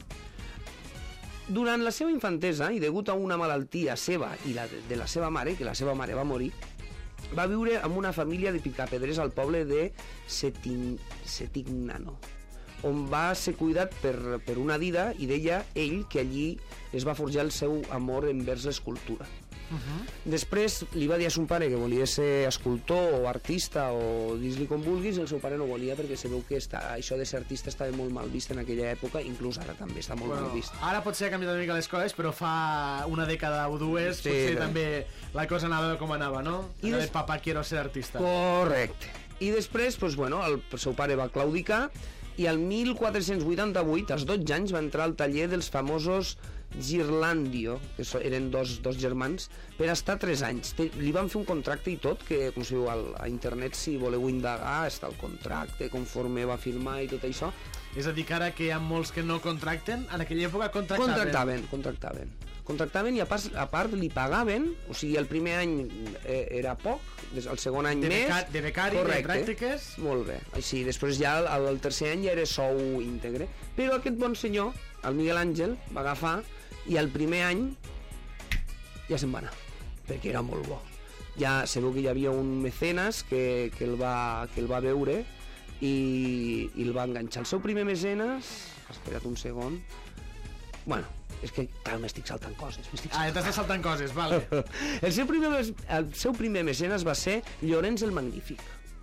Speaker 15: Durant la seva infantesa, i degut a una malaltia seva i la de, de la seva mare, que la seva mare va morir, va viure amb una família de picapedrers al poble de Setin... Setignano, on va ser cuidat per, per una dida, i deia ell que allí es va forjar el seu amor envers l'escultura. Uh-huh. Després li va dir a son pare que volia ser escultor o artista o dis-li com vulguis, i el seu pare no volia perquè se veu que està, això de ser artista estava molt mal vist en aquella època, inclús ara també està molt
Speaker 2: bueno,
Speaker 15: mal vist.
Speaker 2: Ara potser ha canviat una mica les coses, però fa una dècada o dues sí, potser també la cosa anava com anava, no? I des... Papà, quiero ser artista.
Speaker 15: Correcte. I després, pues, bueno, el seu pare va claudicar i el mil quatre-cents vuitanta-vuit, als dotze anys, va entrar al taller dels famosos Ghirlandaio, que eren dos, dos germans, per estar tres anys. Li van fer un contracte i tot, que com si diu, a internet, si voleu indagar, està el contracte, conforme va firmar i tot això.
Speaker 2: És a dir, que ara que hi ha molts que no contracten, en aquella època contractaven.
Speaker 15: Contractaven, contractaven. Contractaven i a part, a part li pagaven, o sigui, el primer any eh, era poc, el segon any
Speaker 2: de
Speaker 15: més...
Speaker 2: Beca, de becari, correcte, de pràctiques...
Speaker 15: Molt bé, així, després ja el, el tercer any ja era sou íntegre. Però aquest bon senyor, el Miguel Àngel, va agafar i el primer any ja se'n va anar, perquè era molt bo. Ja se veu que hi havia un mecenes que, que, el, va, que el va veure i, i el va enganxar. El seu primer mecenes... Espera't un segon... Bueno, és que, clar, m'estic saltant coses. Saltant
Speaker 2: ah, ja t'estàs saltant coses, vale.
Speaker 15: el, seu primer, el seu primer mecenes va ser Llorenç el Magnífic,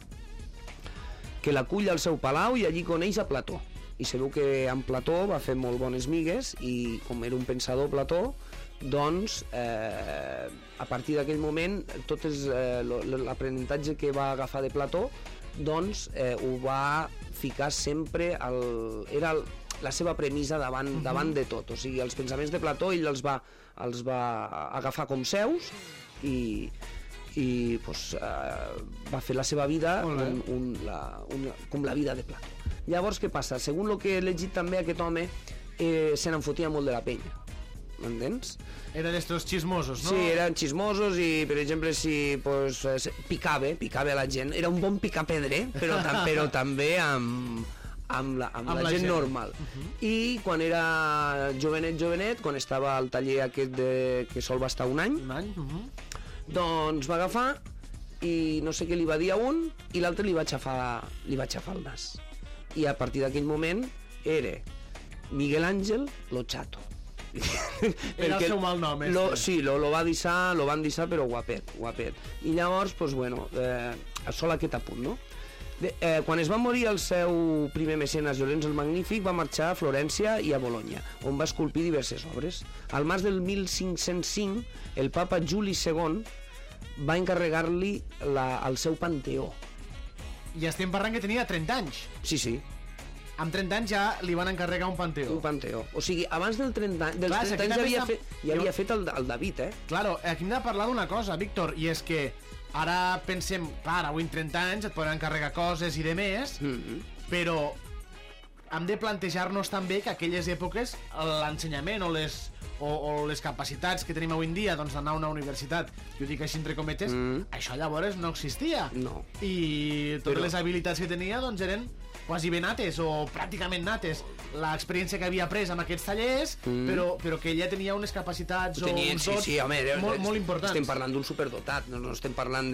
Speaker 15: que l'acull al seu palau i allí coneix a Plató. I se veu que amb Plató va fer molt bones migues i, com era un pensador Plató, doncs, eh, a partir d'aquell moment, tot eh, l'aprenentatge que va agafar de Plató, doncs, eh, ho va ficar sempre al... Era el, la seva premissa davant, uh-huh. davant de tot, o sigui, els pensaments de Plató ell els va, els va agafar com seus i, i pues, eh, va fer la seva vida un, un, la, un, com la vida de Plató. Llavors, què passa? Segons el que he llegit també, aquest home eh, se n'enfotia molt de la penya. m'entens?
Speaker 2: Eren estos xismosos, no?
Speaker 15: Sí, eren xismosos i, per exemple, si pues, picava, picava la gent. Era un bon picapedrer, però, tam però també amb, amb, la, amb, amb la, la gent, gent normal. Uh -huh. I quan era jovenet, jovenet, quan estava al taller aquest de, que sol va estar un any,
Speaker 2: un any? Uh -huh.
Speaker 15: doncs va agafar i no sé què li va dir a un i l'altre li va xafar, li va xafar el nas. I a partir d'aquell moment era Miguel Ángel Lo Chato.
Speaker 2: Era el seu mal nom, este.
Speaker 15: Lo, sí, lo, lo va dissar, lo van dissar, però guapet, guapet. I llavors, pues, bueno, eh, sol aquest apunt, no? De, eh, quan es va morir el seu primer mecenes, Llorenç el Magnífic, va marxar a Florència i a Bologna, on va esculpir diverses obres. Al març del mil cinc-cents cinc, el papa Juli segon va encarregar-li el seu panteó.
Speaker 2: I estem parlant que tenia trenta anys.
Speaker 15: Sí, sí.
Speaker 2: Amb trenta anys ja li van encarregar un panteó.
Speaker 15: Un panteó. O sigui, abans del trenta, dels Clar, trenta anys ja havia, fet, ja havia fet el, el David, eh?
Speaker 2: Claro, aquí hem de parlar d'una cosa, Víctor, i és que ara pensem, clar, avui en trenta anys et poden encarregar coses i de més, mm -hmm. però hem de plantejar-nos també que aquelles èpoques l'ensenyament o les o, o les capacitats que tenim avui en dia doncs d'anar a una universitat, jo dic així entre cometes, mm. això llavors no existia.
Speaker 15: No.
Speaker 2: I totes però... les habilitats que tenia doncs eren quasi ben nates o pràcticament nates. L'experiència que havia pres amb aquests tallers, mm. però, però que ella tenia unes capacitats o
Speaker 15: tenien,
Speaker 2: uns dots
Speaker 15: sí, sí, home,
Speaker 2: molt, molt importants.
Speaker 15: Estem parlant d'un superdotat, no, no estem parlant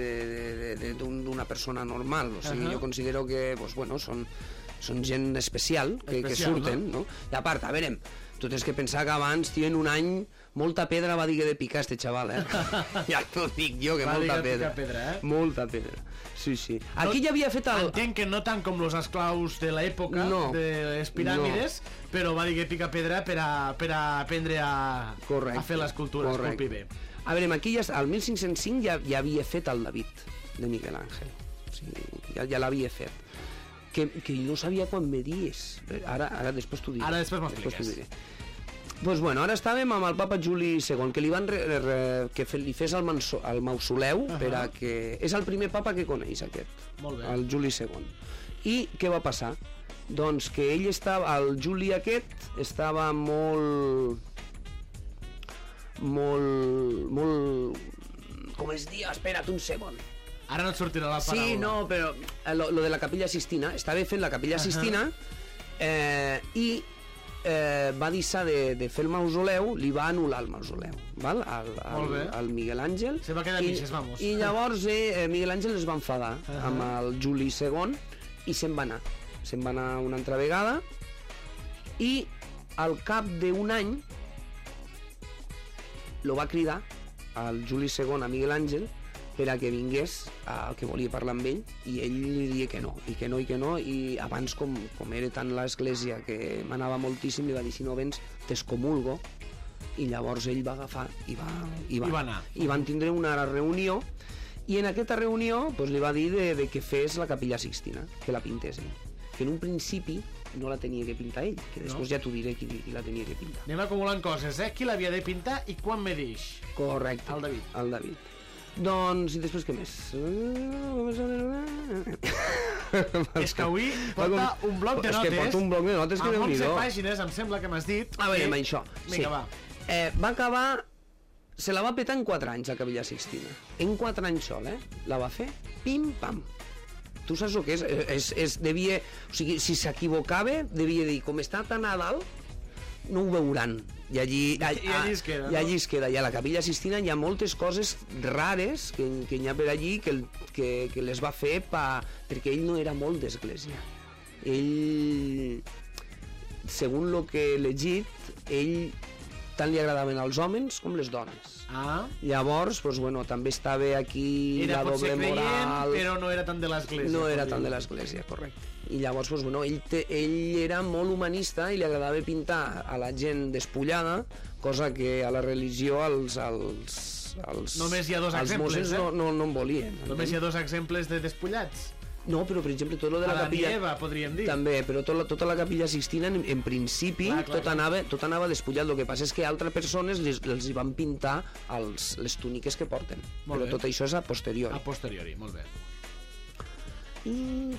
Speaker 15: d'una persona normal. O sigui, uh -huh. jo considero que pues, bueno, són, són gent especial, que, especial, que surten, no? no? I a part, a veure, tu tens que pensar que abans, tio, en un any, molta pedra va dir que de picar este xaval, eh? Ja t'ho dic jo, que va molta pedra.
Speaker 2: pedra eh?
Speaker 15: Molta pedra. Sí, sí. Aquí no, ja havia fet el...
Speaker 2: Entenc que no tant com els esclaus de l'època,
Speaker 15: no,
Speaker 2: de les piràmides, no. però va dir que pica pedra per a, per a aprendre a, correcte, a fer l'escultura, esculpir bé.
Speaker 15: A veure, aquí ja, al mil cinc-cents cinc ja, ja havia fet el David, de Miguel Ángel. O sigui, ja, ja l'havia fet. Que, que jo no sabia quan me dies. Ara, ara després t'ho diré.
Speaker 2: Ara després m'expliques.
Speaker 15: Pues bueno, ara estàvem amb el papa Juli segon, que li van re, re, que fe, li fes el, manso, el mausoleu, uh -huh. per a que... És el primer papa que coneix, aquest.
Speaker 2: Molt bé.
Speaker 15: El Juli segon. I què va passar? Doncs que ell estava... El Juli aquest estava molt... Molt... Molt... Com es diu? Espera't un segon.
Speaker 2: Ara no et sortirà la paraula.
Speaker 15: Sí, no, però lo, lo de la Capella Sistina, estava fent la Capella uh -huh. Sistina eh, i eh, va deixar de, de fer el mausoleu, li va anul·lar el mausoleu, val? Al, al, al Miguel Àngel.
Speaker 2: Se va quedar
Speaker 15: i,
Speaker 2: mitges, vamos.
Speaker 15: I llavors eh, Miguel Àngel es va enfadar uh -huh. amb el Juli segon i se'n va anar. Se'n va anar una altra vegada i al cap d'un any lo va cridar al Juli segon a Miguel Àngel per a que vingués, a, que volia parlar amb ell, i ell li dia que no, i que no, i que no, i abans, com, com era tant l'església que m'anava moltíssim, li va dir, si no vens, t'excomulgo, i llavors ell va agafar i va, i va,
Speaker 2: I va anar.
Speaker 15: I van tindre una reunió, i en aquesta reunió pues, li va dir de, de que fes la Capella Sixtina, que la pintés ell, que en un principi no la tenia que pintar ell, que després no. ja t'ho diré qui, qui la tenia que pintar.
Speaker 2: Anem acumulant coses, eh? Qui l'havia de pintar i quan me deix?
Speaker 15: Correcte.
Speaker 2: El David.
Speaker 15: El David. Doncs, i després què més?
Speaker 2: És que avui porta un bloc de
Speaker 15: notes. És que porta un bloc de notes que
Speaker 2: Déu-n'hi-do.
Speaker 15: Amb
Speaker 2: onze pàgines, em sembla que m'has dit.
Speaker 15: A veure, amb això.
Speaker 2: Vinga, va.
Speaker 15: Eh, va acabar... Se la va petar en quatre anys, la Capella Sixtina. En quatre anys sol, eh? La va fer pim-pam. Tu saps el que és? és, és devia, o sigui, si s'equivocava, devia dir, com està tan a dalt, no ho veuran. I allí,
Speaker 2: I, i allí es queda,
Speaker 15: I allí es queda. I a la Capella Sixtina hi ha moltes coses rares que, que hi ha per allí que, que, que les va fer pa, perquè ell no era molt d'església. Ell, segons el que he llegit, ell tant li agradaven els homes com les dones.
Speaker 2: Ah.
Speaker 15: Llavors, pues, bueno, també estava aquí
Speaker 2: era
Speaker 15: la doble
Speaker 2: creient,
Speaker 15: moral...
Speaker 2: però no era tant de l'església.
Speaker 15: No era tant de l'església, correcte. I llavors, pues, bueno, ell, te, ell era molt humanista i li agradava pintar a la gent despullada, cosa que a la religió els... els, els
Speaker 2: Només hi ha dos exemples, eh?
Speaker 15: no, no, no en volien.
Speaker 2: Només hi ha dos exemples de despullats.
Speaker 15: No, però per exemple tot lo de la
Speaker 2: a
Speaker 15: capella...
Speaker 2: A la Nieva, podríem dir.
Speaker 15: També, però tot, tota la capella Sixtina en, en principi clar, clar, tot, anava, tot anava despullat. El que passa és que altres persones les, els hi van pintar els, les túniques que porten.
Speaker 2: Molt
Speaker 15: però
Speaker 2: bé.
Speaker 15: tot això és a posteriori.
Speaker 2: A posteriori, molt bé.
Speaker 15: I, vale.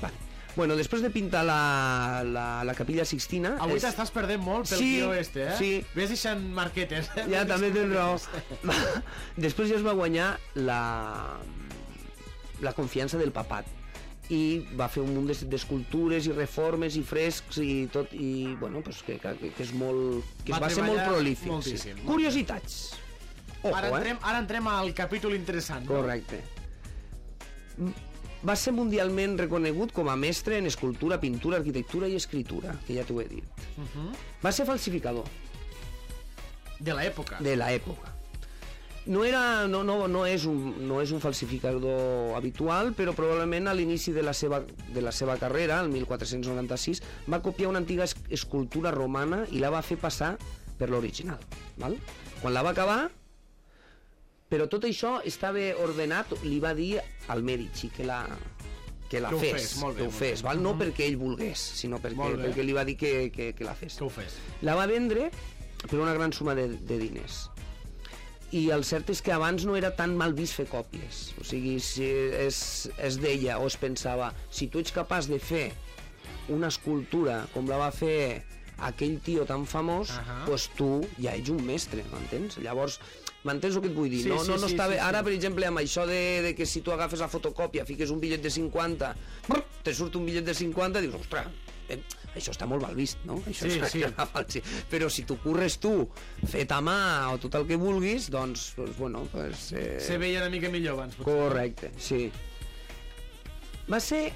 Speaker 15: Bueno, després de pintar la, la, la Capilla Sixtina...
Speaker 2: Avui és... t'estàs perdent molt pel
Speaker 15: sí,
Speaker 2: tio este, eh?
Speaker 15: Sí.
Speaker 2: Ves deixant marquetes. Eh?
Speaker 15: Ja, també tens raó. Després ja es va guanyar la, la confiança del papat i va fer un munt d'escultures i reformes i frescs i tot, i bueno, pues que, que, que és molt... que va, va ser molt prolífic. Sí. Curiositats. Ojo,
Speaker 2: ara, entrem,
Speaker 15: eh?
Speaker 2: ara entrem al capítol interessant.
Speaker 15: Correcte. No? Va ser mundialment reconegut com a mestre en escultura, pintura, arquitectura i escritura, que ja t'ho he dit. Uh -huh. Va ser falsificador.
Speaker 2: De l'època.
Speaker 15: De l'època. No, era, no, no, no, és un, no és un falsificador habitual, però probablement a l'inici de, la seva, de la seva carrera, el mil quatre-cents noranta-sis, va copiar una antiga escultura romana i la va fer passar per l'original. Quan la va acabar, però tot això estava ordenat, li va dir al Mèdici que la, que la
Speaker 2: que
Speaker 15: fes,
Speaker 2: fes, molt bé,
Speaker 15: que ho fes, val? No perquè ell volgués, sinó perquè, perquè li va dir que, que, que la fes.
Speaker 2: Que ho fes.
Speaker 15: La va vendre per una gran suma de, de diners. I el cert és que abans no era tan mal vist fer còpies. O sigui, si es, es deia o es pensava, si tu ets capaç de fer una escultura com la va fer aquell tio tan famós, uh -huh. pues tu ja ets un mestre, m'entens? Llavors, m'entens el que et vull dir? Sí, no, sí, no, no sí, està sí, bé. Sí. Ara, per exemple, amb això de, de que si tu agafes la fotocòpia, fiques un bitllet de cinquanta, brr, te surt un bitllet de cinquanta, dius, ostres, eh, això està molt mal vist, no? Això
Speaker 2: sí,
Speaker 15: és
Speaker 2: sí.
Speaker 15: sí. Però si t'ho curres tu, fet a mà o tot el que vulguis, doncs, doncs bueno, pues... Eh...
Speaker 2: Se veia una mica millor abans, potser.
Speaker 15: Correcte, sí. Va ser...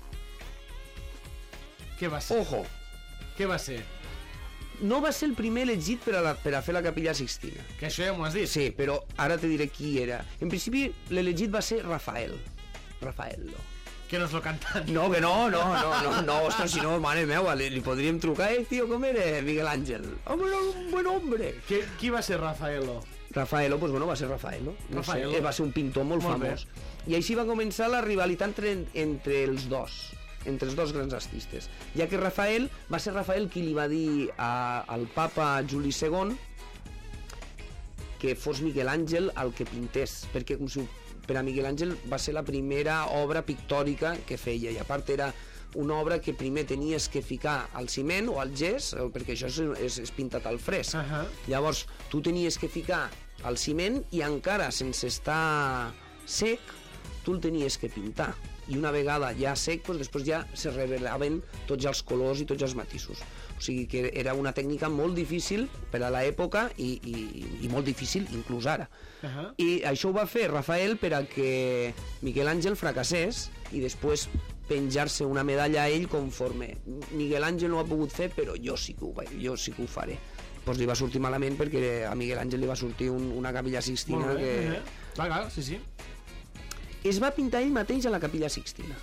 Speaker 2: Què va ser?
Speaker 15: Ojo.
Speaker 2: Què va ser?
Speaker 15: No va ser el primer elegit per a, la, per a fer la Capilla Sixtina.
Speaker 2: Que això ja m'ho has dit.
Speaker 15: Sí, però ara te diré qui era. En principi, l'elegit va ser Rafael. Rafaello.
Speaker 2: Que no és lo cantant.
Speaker 15: No, que no, no, no, no, no, ostres, si no, mare meva, li, li podríem trucar, eh, tio, com era Miguel Ángel? Home, era un buen hombre.
Speaker 2: Qui, qui va ser Rafaello?
Speaker 15: Rafaello, pues bueno, va ser Rafaello. No
Speaker 2: Rafaello.
Speaker 15: Sé, va ser un pintor molt, molt famós. Bé. I així va començar la rivalitat entre, entre els dos. entre els dos grans artistes, ja que Rafael va ser Rafael qui li va dir a, al papa Juli segon que fos Miguel Àngel el que pintés, perquè com si, per a Miguel Àngel va ser la primera obra pictòrica que feia, i a part era una obra que primer tenies que ficar al ciment o al gès, perquè això és, és, és pintat al fresc. Uh -huh. Llavors tu tenies que ficar al ciment i encara sense estar sec tu el tenies que pintar, i una vegada ja sec, doncs després ja se revelaven tots els colors i tots els matisos. O sigui que era una tècnica molt difícil per a l'època i, i, i molt difícil inclús ara. Uh -huh. I això ho va fer Rafael per a que Miguel Àngel fracassés i després penjar-se una medalla a ell conforme Miguel Àngel no ho ha pogut fer, però jo sí que ho, jo sí que ho faré. Pues li va sortir malament perquè a Miguel Àngel li va sortir un, una Capilla Sixtina
Speaker 2: bé,
Speaker 15: que...
Speaker 2: Eh? Clar, clar, sí, sí.
Speaker 15: Es va pintar ell mateix a la Capilla Sixtina.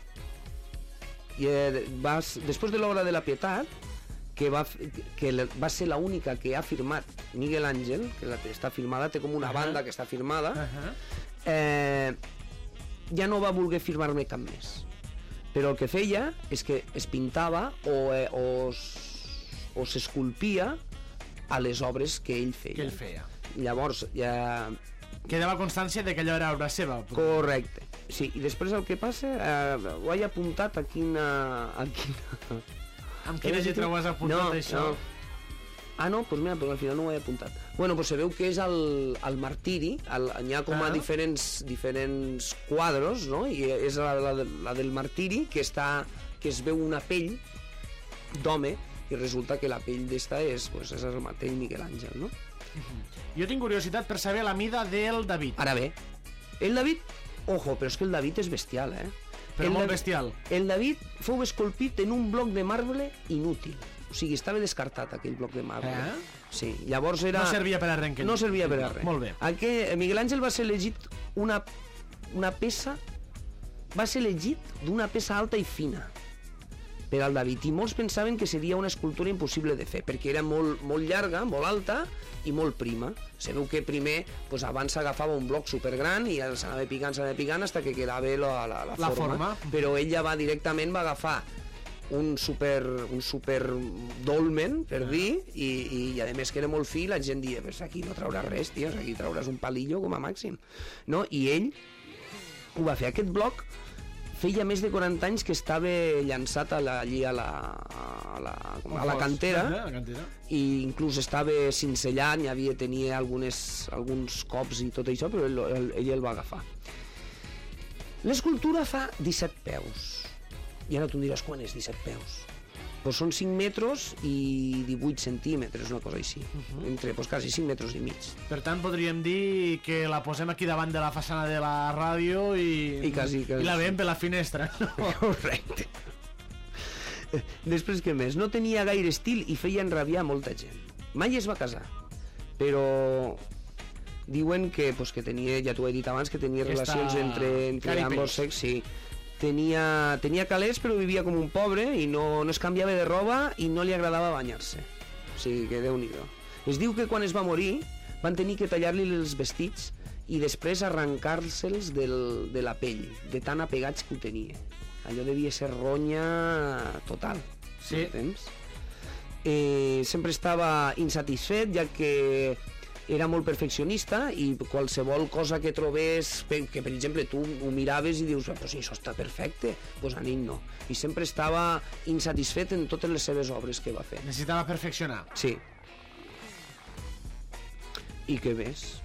Speaker 15: I eh, va, després de l'obra de la Pietat, que va, que va ser l'única que ha firmat Miguel Àngel, que la, està firmada, té com una uh -huh. banda que està firmada, uh -huh. eh, ja no va voler firmar-me cap més. Però el que feia és que es pintava o, eh, o, o s'esculpia a les obres que ell feia.
Speaker 2: Que ell feia.
Speaker 15: Llavors, ja...
Speaker 2: Quedava constància de que allò era obra seva.
Speaker 15: Correcte. Sí, i després el que passa, eh, ho he apuntat a quina... A quina...
Speaker 2: Amb quina lletra ho has apuntat,
Speaker 15: no,
Speaker 2: això?
Speaker 15: No. Ah, no? Doncs pues mira, però al final no ho he apuntat. Bueno, doncs sabeu que és el, el martiri, el, hi ha com a ah. diferents, diferents quadros, no? I és la, la, la del martiri, que, està, que es veu una pell d'home, i resulta que la pell d'esta és, pues, és el mateix Miguel Àngel, no?
Speaker 2: Jo tinc curiositat per saber la mida del David.
Speaker 15: Ara bé, el David, ojo, però és que el David és bestial, eh?
Speaker 2: Però
Speaker 15: el
Speaker 2: molt
Speaker 15: David,
Speaker 2: bestial.
Speaker 15: El David fou esculpit en un bloc de marbre inútil. O sigui, estava descartat aquell bloc de marbre.
Speaker 2: Eh?
Speaker 15: Sí, llavors era...
Speaker 2: No servia per a res.
Speaker 15: No servia per a res.
Speaker 2: Molt bé.
Speaker 15: Aquell, Miguel Àngel va ser elegit una, una peça... Va ser elegit d'una peça alta i fina per al David, i molts pensaven que seria una escultura impossible de fer, perquè era molt, molt llarga, molt alta i molt prima. Sabeu que primer, doncs abans s'agafava un bloc supergran i s'anava picant, s'anava picant, fins que quedava la, la, la,
Speaker 2: la
Speaker 15: forma.
Speaker 2: forma.
Speaker 15: Però ell ja va directament, va agafar un super, un super dolmen, per dir, i, i a més que era molt fi, la gent dia, pues aquí no trauràs res, tios, aquí trauràs un palillo com a màxim. No? I ell ho va fer, aquest bloc feia més de quaranta anys que estava llançat a la, allí a la, a la, a la cantera,
Speaker 2: a la cantera,
Speaker 15: i inclús estava cincellant, ja havia, tenia algunes, alguns cops i tot això, però ell, ell, ell el va agafar. L'escultura fa disset peus. I ara tu em diràs, quan és disset peus? Pues són cinc metres i divuit centímetres, una cosa així. Uh -huh. Entre, pues, quasi cinc metres i mig.
Speaker 2: Per tant, podríem dir que la posem aquí davant de la façana de la ràdio i,
Speaker 15: I, quasi, quasi.
Speaker 2: i la veiem per la finestra.
Speaker 15: Correcte. Després, què més? No tenia gaire estil i feia enrabiar molta gent. Mai es va casar, però diuen que, pues, que tenia, ja t'ho he dit abans, que tenia
Speaker 2: Aquesta...
Speaker 15: relacions entre, entre ambos sexes, sí. Tenia, tenia calés, però vivia com un pobre i no, no es canviava de roba i no li agradava banyar-se. O sigui que Déu-n'hi-do. Es diu que quan es va morir van tenir que tallar-li els vestits i després arrencar-se'ls de la pell, de tan apegats que ho tenia. Allò devia ser ronya total.
Speaker 2: Sí.
Speaker 15: Eh, sempre estava insatisfet, ja que era molt perfeccionista i qualsevol cosa que trobés, que per exemple tu ho miraves i dius, però si això està perfecte, doncs a ell no. I sempre estava insatisfet en totes les seves obres que va fer.
Speaker 2: Necessitava perfeccionar.
Speaker 15: Sí. I què més?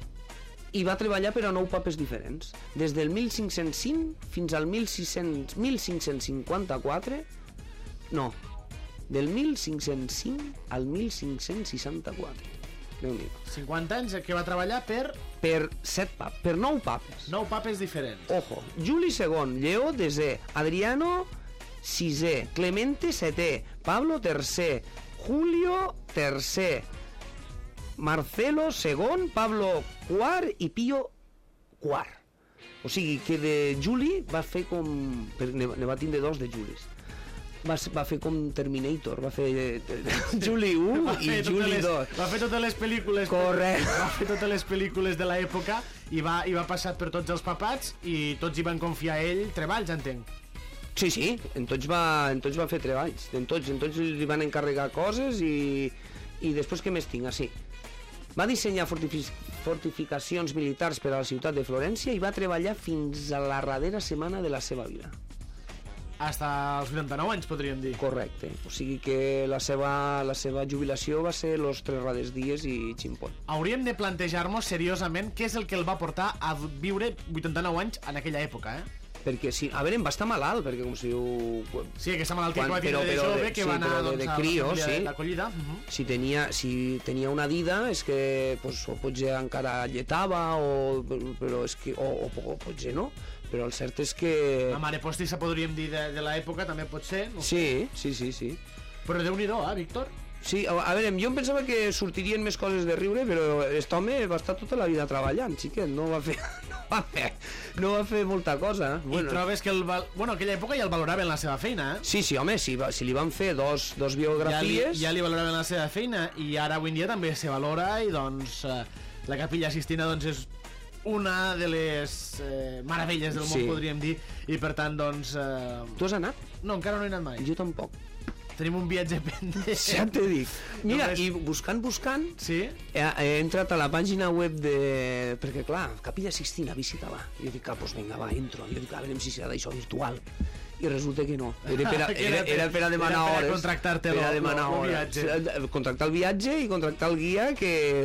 Speaker 15: I va treballar per a nou papes diferents. Des del mil cinc-cents cinc fins al mil cinc-cents cinquanta-quatre, no, del mil cinc-cents cinc al mil cinc-cents seixanta-quatre.
Speaker 2: cinquanta anys que va treballar per...
Speaker 15: Per set papes, per nou papes.
Speaker 2: Nou papes diferents.
Speaker 15: Ojo, Juli segon, Lleó desè, Adriano sisè, Clemente setè, Pablo tercer, Julio tercer, Marcelo segon, Pablo quart i Pío quart. O sigui que de Juli va fer com... Ne, ne va tindre dos de Julis. Va, va fer com Terminator, va fer eh, Juli u i Juli dos.
Speaker 2: Va fer totes les pel·lícules.
Speaker 15: Correcte.
Speaker 2: Va fer totes les pel·lícules de l'època i va, i va passar per tots els papats i tots hi van confiar a ell treballs, entenc.
Speaker 15: Sí, sí, en tots va, en tots va fer treballs, en tots, en tots li van encarregar coses i, i després què més tinc? Ah, sí. Va dissenyar fortific fortificacions militars per a la ciutat de Florència i va treballar fins a la darrera setmana de la seva vida.
Speaker 2: Hasta els vuitanta-nou anys, podríem dir.
Speaker 15: Correcte. O sigui que la seva, la seva jubilació va ser los tres rades dies i ximpón.
Speaker 2: Hauríem de plantejar-nos seriosament què és el que el va portar a viure vuitanta-nou anys en aquella època, eh?
Speaker 15: Perquè, sí, a veure, em va estar malalt, perquè com si ho...
Speaker 2: Sí, aquesta malaltia que va tindre de jove, que
Speaker 15: sí,
Speaker 2: va anar
Speaker 15: de, de
Speaker 2: doncs,
Speaker 15: crio,
Speaker 2: a
Speaker 15: sí.
Speaker 2: l'acollida. Uh -huh.
Speaker 15: Si tenia, si tenia una dida, és que pues, o potser encara lletava, o, però és que, o, o, o potser no. Però el cert és que...
Speaker 2: La mare postissa, podríem dir, de, de l'època, també pot ser. No?
Speaker 15: Sí, sí, sí, sí.
Speaker 2: Però Déu-n'hi-do, eh, Víctor?
Speaker 15: Sí, a, a veure, jo em pensava que sortirien més coses de riure, però aquest home va estar tota la vida treballant, xiquet, no va fer... No va fer, no va fer molta cosa.
Speaker 2: Bueno. I trobes que el... Bueno, aquella època ja el valoraven la seva feina, eh?
Speaker 15: Sí, sí, home, si, si li van fer dos, dos biografies...
Speaker 2: Ja li, ja li valoraven la seva feina, i ara avui en dia també se valora, i doncs eh, la Capella Sistina doncs és una de les eh, meravelles del món, sí. Podríem dir, i per tant, doncs... Eh...
Speaker 15: Tu has anat?
Speaker 2: No, encara no he anat mai.
Speaker 15: Jo tampoc.
Speaker 2: Tenim un viatge pendent.
Speaker 15: Ja te dic. Mira, només... i buscant, buscant,
Speaker 2: sí?
Speaker 15: he, he entrat a la pàgina web de... Perquè, clar, Capella Sistina, visita-la. I jo dic, ah, doncs vinga, va, entro. Jo dic, a veure si serà d'això virtual. I resulta que no. Era per a, era, era per a demanar hores.
Speaker 2: Era per a contractar-te el viatge.
Speaker 15: Contractar el viatge i contractar el guia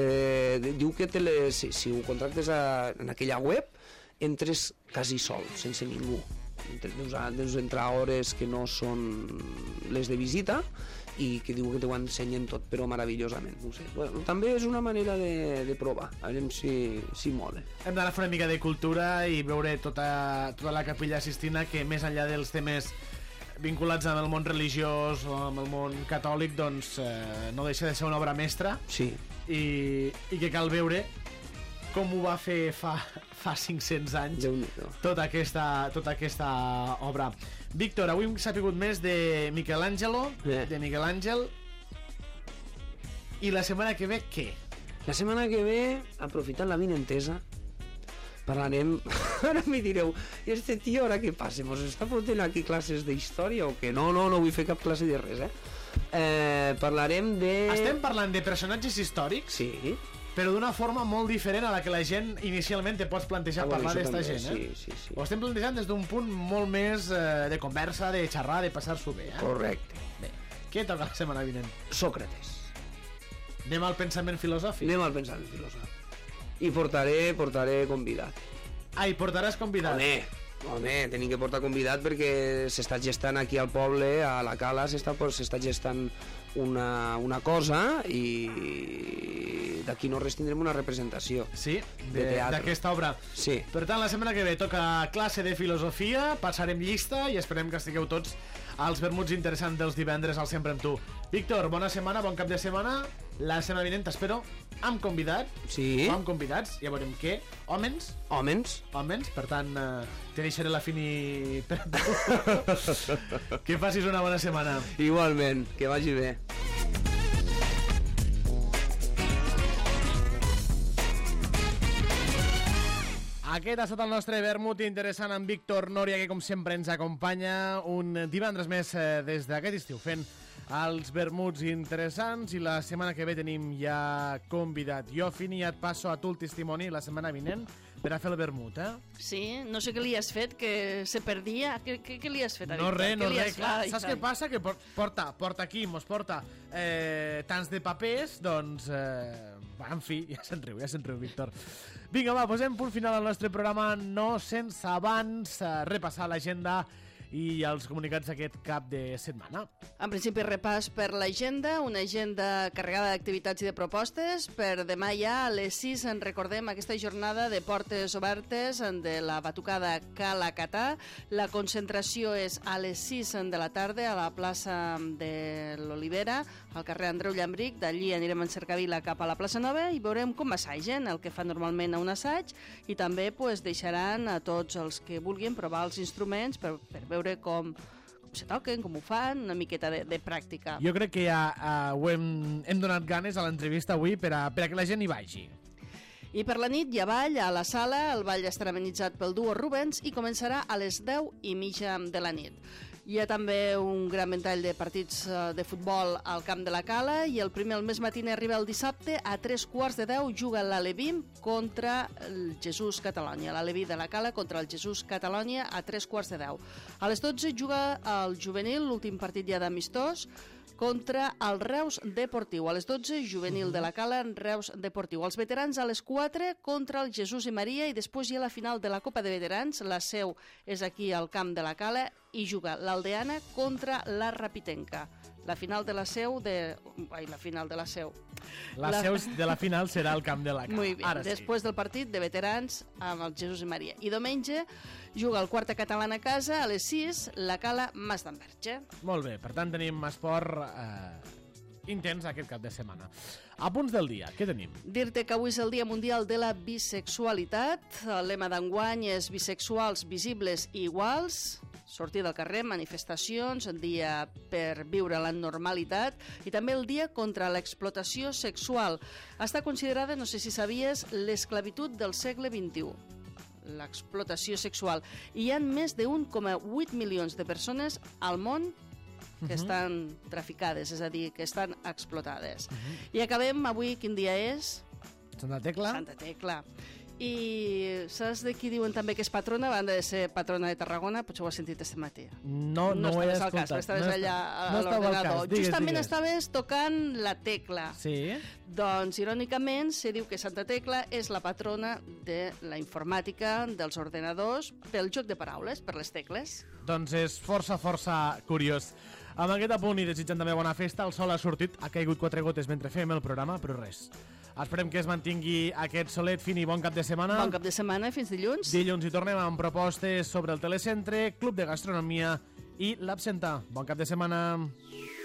Speaker 15: que diu que te les, si, si ho contractes a, en aquella web, entres quasi sol, sense ningú. Deus, deus entrar a hores que no són les de visita i que diu que t'ho ensenyen tot, però meravellosament. No sé. Bueno, també és una manera de, de provar, a veure si, si mola.
Speaker 2: Hem d'anar a fer una mica de cultura i veure tota, tota la Capella Sistina, que més enllà dels temes vinculats amb el món religiós o amb el món catòlic, doncs eh, no deixa de ser una obra mestra.
Speaker 15: Sí.
Speaker 2: I, i que cal veure com ho va fer fa, fa cinc-cents anys tota aquesta, tota aquesta obra. Víctor, avui hem sapigut més de Michelangelo,
Speaker 15: eh.
Speaker 2: de Miguel Àngel, i la setmana que ve què?
Speaker 15: La setmana que ve, aprofitant la vinentesa, parlarem... Ara m'hi direu, i este tio ara què passa? Mos està fotent aquí classes d'història o què? No, no, no vull fer cap classe de res, eh? eh parlarem de...
Speaker 2: Estem parlant de personatges històrics?
Speaker 15: Sí.
Speaker 2: però d'una forma molt diferent a la que la gent inicialment te pots plantejar
Speaker 15: Ah, bueno,
Speaker 2: parlar
Speaker 15: això
Speaker 2: d'esta
Speaker 15: també,
Speaker 2: gent, eh?
Speaker 15: sí, sí, sí.
Speaker 2: Ho estem plantejant des d'un punt molt més eh, de conversa, de xerrar, de passar-s'ho bé, eh?
Speaker 15: Correcte.
Speaker 2: Bé, què toca la setmana vinent?
Speaker 15: Sòcrates.
Speaker 2: Anem al pensament filosòfic?
Speaker 15: Anem al pensament filosòfic. I portaré, portaré convidat.
Speaker 2: Ah, i portaràs convidat?
Speaker 15: Home, home, tenim que portar convidat perquè s'està gestant aquí al poble, a la Cala, s'està s'està gestant una, una cosa i d'aquí no res tindrem una representació.
Speaker 2: Sí,
Speaker 15: de teatre.
Speaker 2: d'aquesta obra.
Speaker 15: Sí.
Speaker 2: Per tant, la setmana que ve toca classe de filosofia, passarem llista i esperem que estigueu tots als vermuts interessants dels divendres al Sempre amb tu. Víctor, bona setmana, bon cap de setmana. La setmana vinent t'espero amb convidat.
Speaker 15: Sí.
Speaker 2: O amb convidats, ja veurem què. Hòmens.
Speaker 15: Hòmens.
Speaker 2: Hòmens, per tant, eh, te deixaré la fini per a tu. Que facis una bona setmana.
Speaker 15: Igualment, que vagi bé.
Speaker 2: Aquest ha estat el nostre vermut interessant amb Víctor Núria, que com sempre ens acompanya un divendres més eh, des d'aquest estiu fent els vermuts interessants, i la setmana que ve tenim ja convidat. Jo, Fini, ja et passo a tu el testimoni la setmana vinent per a fer el vermut, eh?
Speaker 3: Sí, no sé què li has fet, que se perdia. Què, què, què li has fet a
Speaker 2: No
Speaker 3: Víctor?
Speaker 2: res, no
Speaker 3: Què li
Speaker 2: res,
Speaker 3: has-
Speaker 2: clar.
Speaker 3: Ai,
Speaker 2: Saps
Speaker 3: ai.
Speaker 2: què passa? Que por- porta, porta aquí, mos porta eh, tants de papers, doncs... Eh, va, en fi, ja se'n riu, ja se'n riu, Víctor. Vinga, va, posem punt final al nostre programa, no sense abans eh, repassar l'agenda i els comunicats d'aquest cap de setmana.
Speaker 3: En principi, repàs per l'agenda, una agenda carregada d'activitats i de propostes. Per demà ja a les sis en recordem aquesta jornada de portes obertes de la batucada Calacatà. La concentració és a les sis de la tarda a la plaça de l'Olivera, al carrer Andreu Llambric. D'allí anirem en cercavila cap a la plaça Nova i veurem com assaigen, el que fan normalment a un assaig, i també pues, deixaran a tots els que vulguin provar els instruments per, per veure com, com se toquen, com ho fan, una miqueta de, de pràctica.
Speaker 2: Jo crec que ja uh, ho hem, hem donat ganes a l'entrevista avui per a, per a que la gent hi vagi.
Speaker 3: I per la nit hi ha ball a la sala, el ball estarà amenitzat pel duo Rubens i començarà a les deu i mitja de la nit. Hi ha també un gran ventall de partits eh, de futbol al Camp de la Cala i el primer al mes matiner arriba el dissabte a tres quarts de deu juga l'Alevim contra el Jesús Catalònia. L'Aleví de la Cala contra el Jesús Catalònia a tres quarts de deu. A les dotze juga el juvenil, l'últim partit ja d'amistós, contra el Reus Deportiu. A les dotze, juvenil de la Cala, Reus Deportiu. Els veterans a les quatre contra el Jesús i Maria i després hi ha la final de la Copa de Veterans. La seu és aquí al Camp de la Cala i juga l'Aldeana contra la Rapitenca. La final de la seu de... Ai, la final de la seu.
Speaker 2: La, la... seu de la final serà al Camp de la Cala.
Speaker 3: Muy bien.
Speaker 2: Ara sí.
Speaker 3: Després del partit de veterans amb el Jesús i Maria. I diumenge juga el Quarta Catalana a casa a les sis, la Cala Mas d'Enverge.
Speaker 2: Molt bé, per tant tenim esport eh, intens aquest cap de setmana. A punts del dia, què tenim?
Speaker 3: Dir-te que avui és el Dia Mundial de la Bisexualitat. El lema d'enguany és bisexuals, visibles i iguals. Sortir del carrer, manifestacions, el dia per viure la normalitat i també el dia contra l'explotació sexual. Està considerada, no sé si sabies, l'esclavitud del segle vint-i-u. L'explotació sexual. I hi ha més d'un coma vuit milions de persones al món que
Speaker 2: Mhm.
Speaker 3: estan traficades, és a dir, que estan explotades.
Speaker 2: Mhm.
Speaker 3: I acabem avui, quin dia és?
Speaker 2: Santa Tecla?
Speaker 3: Santa Tecla. I saps de qui diuen també que és patrona? A banda de ser patrona de Tarragona, potser ho has sentit este matí.
Speaker 2: No, no, ho he
Speaker 3: estaves al cas,
Speaker 2: escoltat.
Speaker 3: estaves
Speaker 2: no
Speaker 3: allà
Speaker 2: esta-
Speaker 3: a
Speaker 2: no estava al
Speaker 3: l'ordenador.
Speaker 2: cas. Digues,
Speaker 3: Justament
Speaker 2: digues.
Speaker 3: estaves tocant la tecla.
Speaker 2: Sí?
Speaker 3: Doncs, irònicament, se diu que Santa Tecla és la patrona de la informàtica, dels ordenadors, pel joc de paraules, per les tecles.
Speaker 2: Doncs és força, força curiós. Amb aquest apunt i desitjant també bona festa, el sol ha sortit, ha caigut quatre gotes mentre fem el programa, però res. Esperem que es mantingui aquest solet fin i bon cap de setmana.
Speaker 3: Bon cap de setmana, fins dilluns.
Speaker 2: Dilluns hi tornem amb propostes sobre el telecentre, Club de Gastronomia i l'Absenta. Bon cap de setmana.